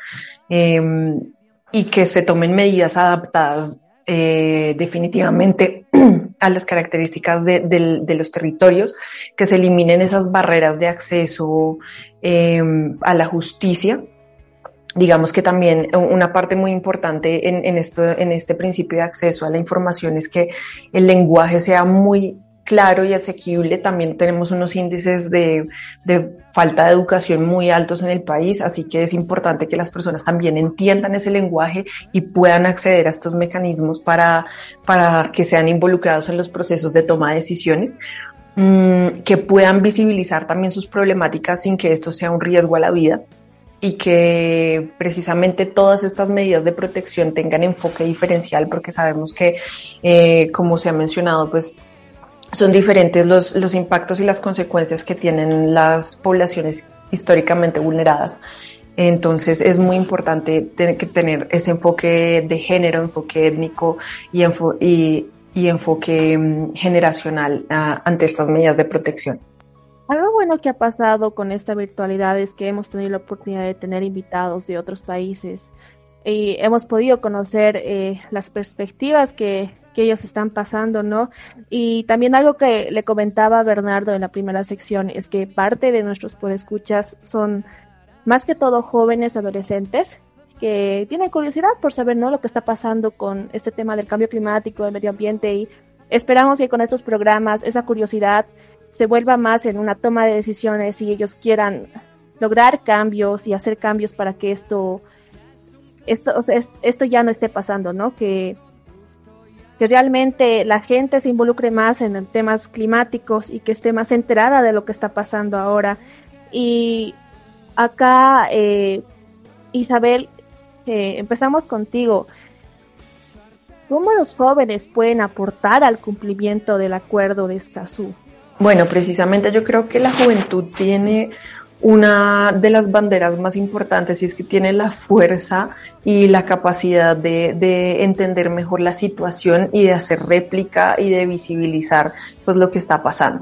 B: y que se tomen medidas adaptadas definitivamente a las características de los territorios, que se eliminen esas barreras de acceso a la justicia. Digamos que también una parte muy importante en este principio de acceso a la información es que el lenguaje sea muy claro y asequible. También tenemos unos índices de falta de educación muy altos en el país, así que es importante que las personas también entiendan ese lenguaje y puedan acceder a estos mecanismos para que sean involucrados en los procesos de toma de decisiones, que puedan visibilizar también sus problemáticas sin que esto sea un riesgo a la vida, y que precisamente todas estas medidas de protección tengan enfoque diferencial, porque sabemos que, como se ha mencionado, pues son diferentes los impactos y las consecuencias que tienen las poblaciones históricamente vulneradas. Entonces es muy importante tener ese enfoque de género, enfoque étnico y enfoque generacional ante estas medidas de protección.
F: Algo bueno que ha pasado con esta virtualidad es que hemos tenido la oportunidad de tener invitados de otros países y hemos podido conocer las perspectivas que ellos están pasando, ¿no? Y también algo que le comentaba a Bernardo en la primera sección es que parte de nuestros podescuchas son más que todo jóvenes adolescentes que tienen curiosidad por saber, ¿no?, lo que está pasando con este tema del cambio climático, del medio ambiente, y esperamos que con estos programas esa curiosidad se vuelva más en una toma de decisiones y ellos quieran lograr cambios y hacer cambios para que esto ya no esté pasando, ¿no? Que realmente la gente se involucre más en temas climáticos y que esté más enterada de lo que está pasando ahora. Y acá, Isabel, empezamos contigo. ¿Cómo los jóvenes pueden aportar al cumplimiento del Acuerdo de Escazú?
B: Bueno, precisamente yo creo que la juventud tiene una de las banderas más importantes, y es que tiene la fuerza y la capacidad de entender mejor la situación y de hacer réplica y de visibilizar pues lo que está pasando.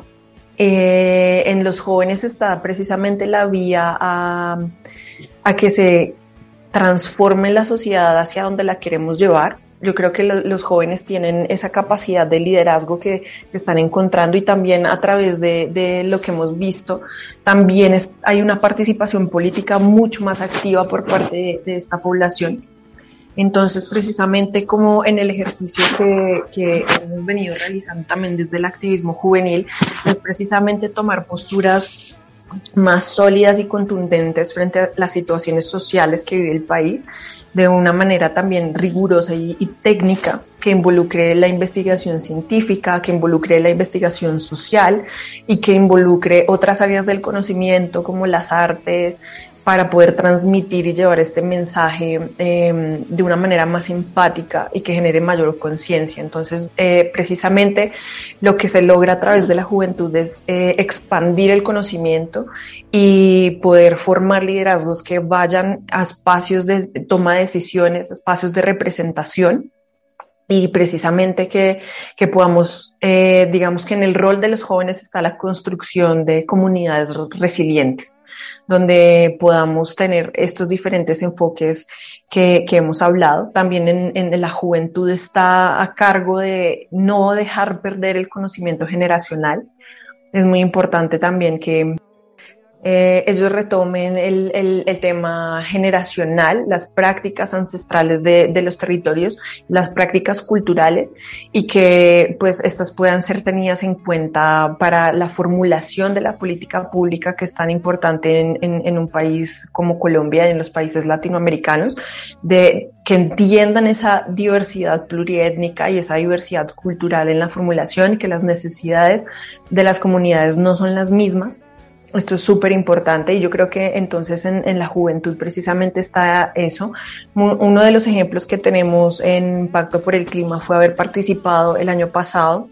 B: En los jóvenes está precisamente la vía a que se transforme la sociedad hacia donde la queremos llevar. Yo creo que los jóvenes tienen esa capacidad de liderazgo que están encontrando, y también a través de lo que hemos visto, también hay una participación política mucho más activa por parte de esta población. Entonces, precisamente como en el ejercicio que hemos venido realizando también desde el activismo juvenil, es precisamente tomar posturas más sólidas y contundentes frente a las situaciones sociales que vive el país, de una manera también rigurosa y técnica, que involucre la investigación científica, que involucre la investigación social y que involucre otras áreas del conocimiento como las artes, para poder transmitir y llevar este mensaje de una manera más empática y que genere mayor conciencia. Entonces, precisamente lo que se logra a través de la juventud es expandir el conocimiento y poder formar liderazgos que vayan a espacios de toma de decisiones, espacios de representación, y precisamente que podamos, digamos que en el rol de los jóvenes está la construcción de comunidades resilientes, donde podamos tener estos diferentes enfoques que hemos hablado. También en la juventud está a cargo de no dejar perder el conocimiento generacional. Es muy importante también que ellos retomen el tema generacional, las prácticas ancestrales de los territorios, las prácticas culturales, y que pues estas puedan ser tenidas en cuenta para la formulación de la política pública, que es tan importante en un país como Colombia y en los países latinoamericanos, de que entiendan esa diversidad pluriétnica y esa diversidad cultural en la formulación, y que las necesidades de las comunidades no son las mismas. Esto es súper importante, y yo creo que entonces en la juventud precisamente está eso. Uno de los ejemplos que tenemos en Pacto por el Clima fue haber participado el año pasado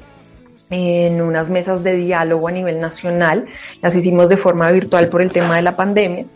B: en unas mesas de diálogo a nivel nacional. Las hicimos de forma virtual por el tema de la pandemia,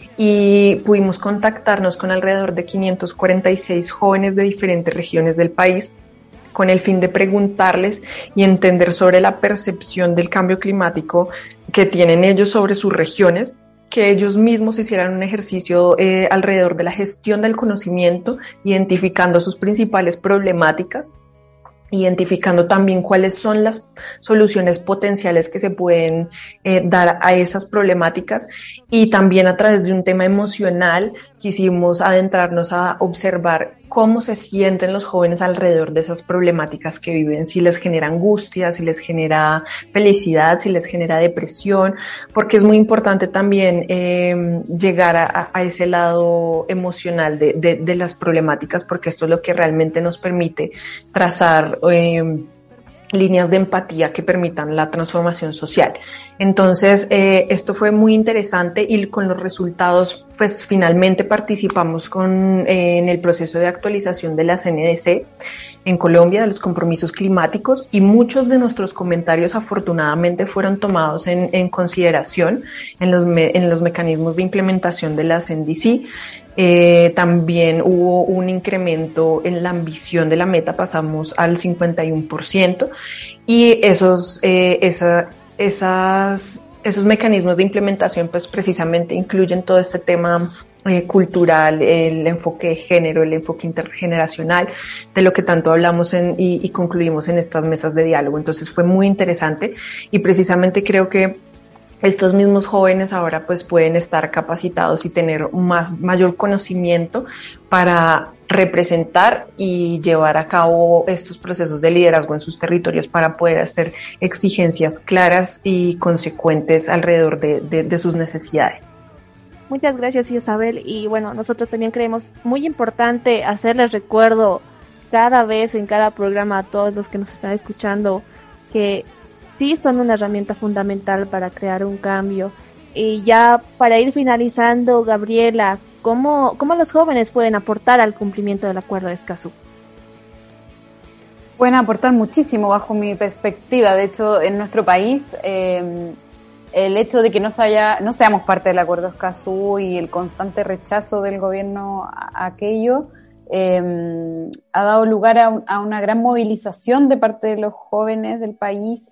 B: y pudimos contactarnos con alrededor de 546 jóvenes de diferentes regiones del país, con el fin de preguntarles y entender sobre la percepción del cambio climático que tienen ellos sobre sus regiones, que ellos mismos hicieran un ejercicio alrededor de la gestión del conocimiento, identificando sus principales problemáticas, identificando también cuáles son las soluciones potenciales que se pueden dar a esas problemáticas, y también a través de un tema emocional quisimos adentrarnos a observar cómo se sienten los jóvenes alrededor de esas problemáticas que viven, si les genera angustia, si les genera felicidad, si les genera depresión, porque es muy importante también llegar a ese lado emocional de las problemáticas, porque esto es lo que realmente nos permite trazar líneas de empatía que permitan la transformación social. Entonces, esto fue muy interesante, y con los resultados, pues finalmente participamos en el proceso de actualización de la CNDC en Colombia, de los compromisos climáticos, y muchos de nuestros comentarios afortunadamente fueron tomados en consideración en los mecanismos de implementación de la CNDC. También hubo un incremento en la ambición de la meta, pasamos al 51%, y esos mecanismos de implementación pues precisamente incluyen todo este tema cultural, el enfoque de género, el enfoque intergeneracional, de lo que tanto hablamos y concluimos en estas mesas de diálogo. Entonces fue muy interesante, y precisamente creo que estos mismos jóvenes ahora pues pueden estar capacitados y tener mayor conocimiento para representar y llevar a cabo estos procesos de liderazgo en sus territorios, para poder hacer exigencias claras y consecuentes alrededor de sus necesidades.
F: Muchas gracias, Isabel. Y bueno, nosotros también creemos muy importante hacerles recuerdo cada vez en cada programa a todos los que nos están escuchando que sí son una herramienta fundamental para crear un cambio. Y ya para ir finalizando, Gabriela, ¿cómo los jóvenes pueden aportar al cumplimiento del Acuerdo de Escazú?
A: Pueden aportar muchísimo bajo mi perspectiva. De hecho, en nuestro país, el hecho de que no seamos parte del Acuerdo de Escazú y el constante rechazo del gobierno a aquello, ha dado lugar a una gran movilización de parte de los jóvenes del país.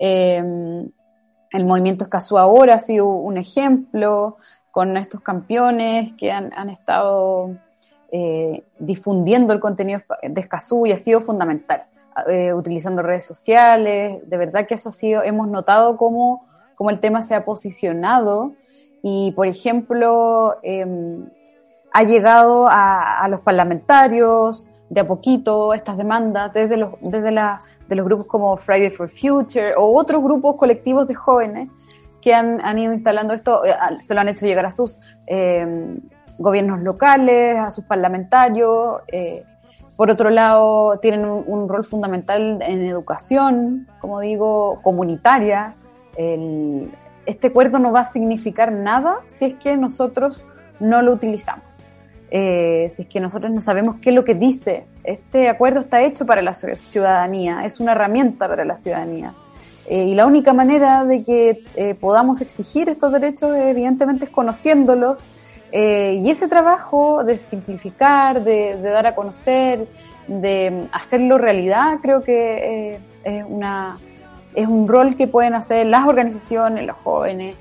A: El movimiento Escazú Ahora ha sido un ejemplo, con estos campeones que han estado difundiendo el contenido de Escazú, y ha sido fundamental, utilizando redes sociales. De verdad que eso ha sido, hemos notado cómo el tema se ha posicionado, y por ejemplo ha llegado a los parlamentarios de a poquito estas demandas de los grupos como Friday for Future o otros grupos colectivos de jóvenes que han ido instalando esto, se lo han hecho llegar a sus gobiernos locales, a sus parlamentarios. Por otro lado, tienen un rol fundamental en educación, como digo, comunitaria. Este acuerdo no va a significar nada si es que nosotros no lo utilizamos. Si es que nosotros no sabemos qué es lo que dice. Este acuerdo está hecho para la ciudadanía, es una herramienta para la ciudadanía. Y la única manera de que podamos exigir estos derechos, evidentemente, es conociéndolos. Y ese trabajo de simplificar, de dar a conocer, de hacerlo realidad, creo que es un rol que pueden hacer las organizaciones, los jóvenes.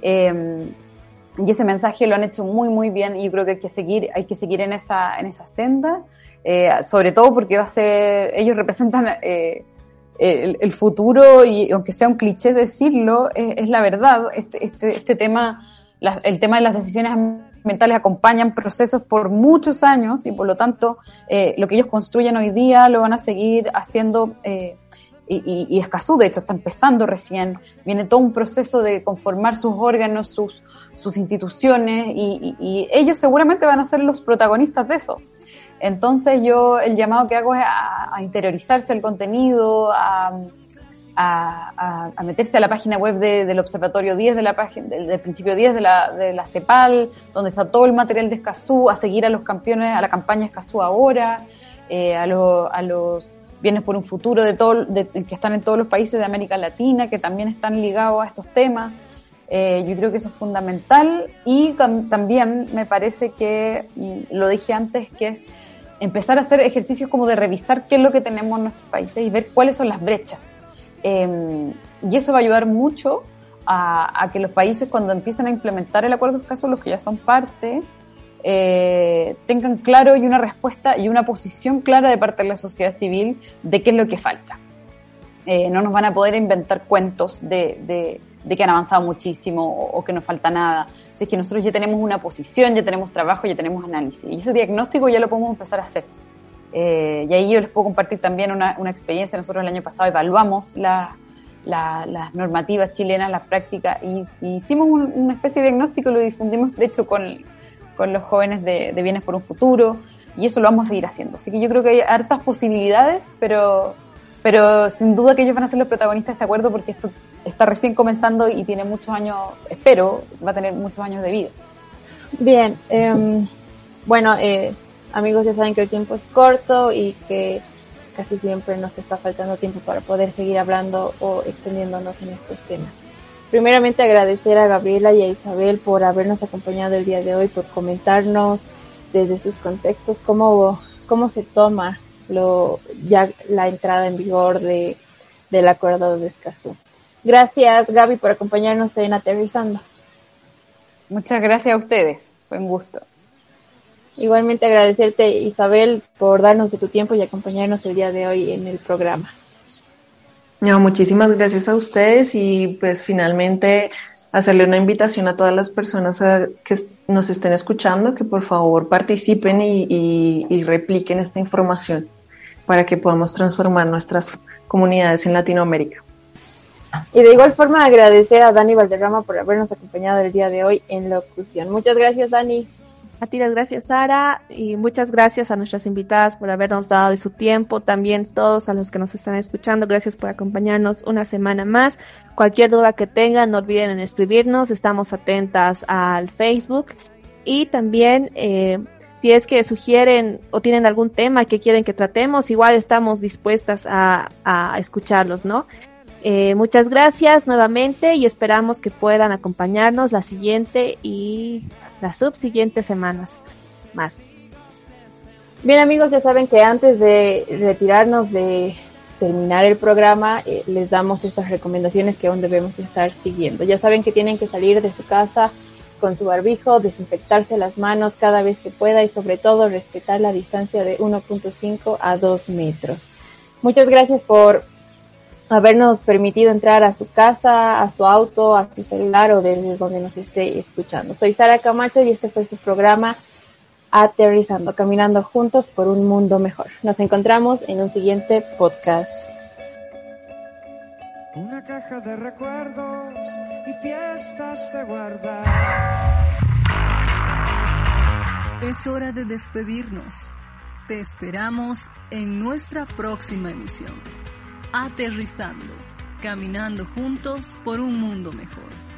A: Y ese mensaje lo han hecho muy, muy bien, y yo creo que hay que seguir en esa senda, sobre todo porque ellos representan el futuro, y aunque sea un cliché decirlo, es la verdad. Este tema, el tema de las decisiones ambientales acompañan procesos por muchos años, y por lo tanto lo que ellos construyen hoy día lo van a seguir haciendo. Y Escazú, de hecho, está empezando recién. Viene todo un proceso de conformar sus órganos, sus instituciones, y ellos seguramente van a ser los protagonistas de eso. Entonces yo el llamado que hago es a interiorizarse el contenido, a meterse a la página web del Observatorio 10, del Principio 10 de la CEPAL, donde está todo el material de Escazú, a seguir a los campeones, a la campaña Escazú Ahora, a los Viernes por un Futuro que están en todos los países de América Latina, que también están ligados a estos temas. Yo creo que eso es fundamental, y también me parece que, lo dije antes, que es empezar a hacer ejercicios como de revisar qué es lo que tenemos en nuestros países y ver cuáles son las brechas. Y eso va a ayudar mucho a que los países, cuando empiezan a implementar el Acuerdo de Escazú, los que ya son parte, tengan claro y una respuesta y una posición clara de parte de la sociedad civil de qué es lo que falta. No nos van a poder inventar cuentos de que han avanzado muchísimo o que nos falta nada. Si es que nosotros ya tenemos una posición, ya tenemos trabajo, ya tenemos análisis. Y ese diagnóstico ya lo podemos empezar a hacer. Y ahí yo les puedo compartir también una experiencia. Nosotros el año pasado evaluamos las normativas chilenas, las prácticas, y hicimos una especie de diagnóstico, lo difundimos de hecho con los jóvenes de Bienes por un Futuro, y eso lo vamos a seguir haciendo. Así que yo creo que hay hartas posibilidades, pero sin duda que ellos van a ser los protagonistas de este acuerdo, porque esto está recién comenzando y tiene muchos años, espero, va a tener muchos años de vida.
E: Bien, amigos, ya saben que el tiempo es corto y que casi siempre nos está faltando tiempo para poder seguir hablando o extendiéndonos en estos temas. Primeramente agradecer a Gabriela y a Isabel por habernos acompañado el día de hoy, por comentarnos desde sus contextos cómo se toma la entrada en vigor del acuerdo de Escazú. Gracias, Gaby, por acompañarnos en Aterrizando.
A: Muchas gracias a ustedes, fue un gusto.
E: Igualmente agradecerte, Isabel, por darnos de tu tiempo y acompañarnos el día de hoy en el programa.
B: No, muchísimas gracias a ustedes, y pues finalmente hacerle una invitación a todas las personas que nos estén escuchando, que por favor participen y repliquen esta información para que podamos transformar nuestras comunidades en Latinoamérica.
E: Y de igual forma agradecer a Dani Valderrama por habernos acompañado el día de hoy en locución. Muchas gracias, Dani.
F: A ti las gracias, Sara, y muchas gracias a nuestras invitadas por habernos dado de su tiempo. También todos a los que nos están escuchando, gracias por acompañarnos una semana más. Cualquier duda que tengan, no olviden en escribirnos. Estamos atentas al Facebook. Y también, si es que sugieren o tienen algún tema que quieren que tratemos, igual estamos dispuestas a escucharlos, ¿no? Muchas gracias nuevamente y esperamos que puedan acompañarnos la siguiente y las subsiguientes semanas más.
E: Bien, amigos, ya saben que antes de retirarnos, de terminar el programa, les damos estas recomendaciones que aún debemos estar siguiendo. Ya saben que tienen que salir de su casa con su barbijo, desinfectarse las manos cada vez que pueda y sobre todo respetar la distancia de 1.5 a 2 metros. Muchas gracias por habernos permitido entrar a su casa, a su auto, a su celular o desde donde nos esté escuchando. Soy Sara Camacho y este fue su programa Aterrizando, caminando juntos por un mundo mejor. Nos encontramos en un siguiente podcast.
C: Una caja de recuerdos y fiestas de guardar.
H: Es hora de despedirnos. Te esperamos en nuestra próxima emisión. Aterrizando, caminando juntos por un mundo mejor.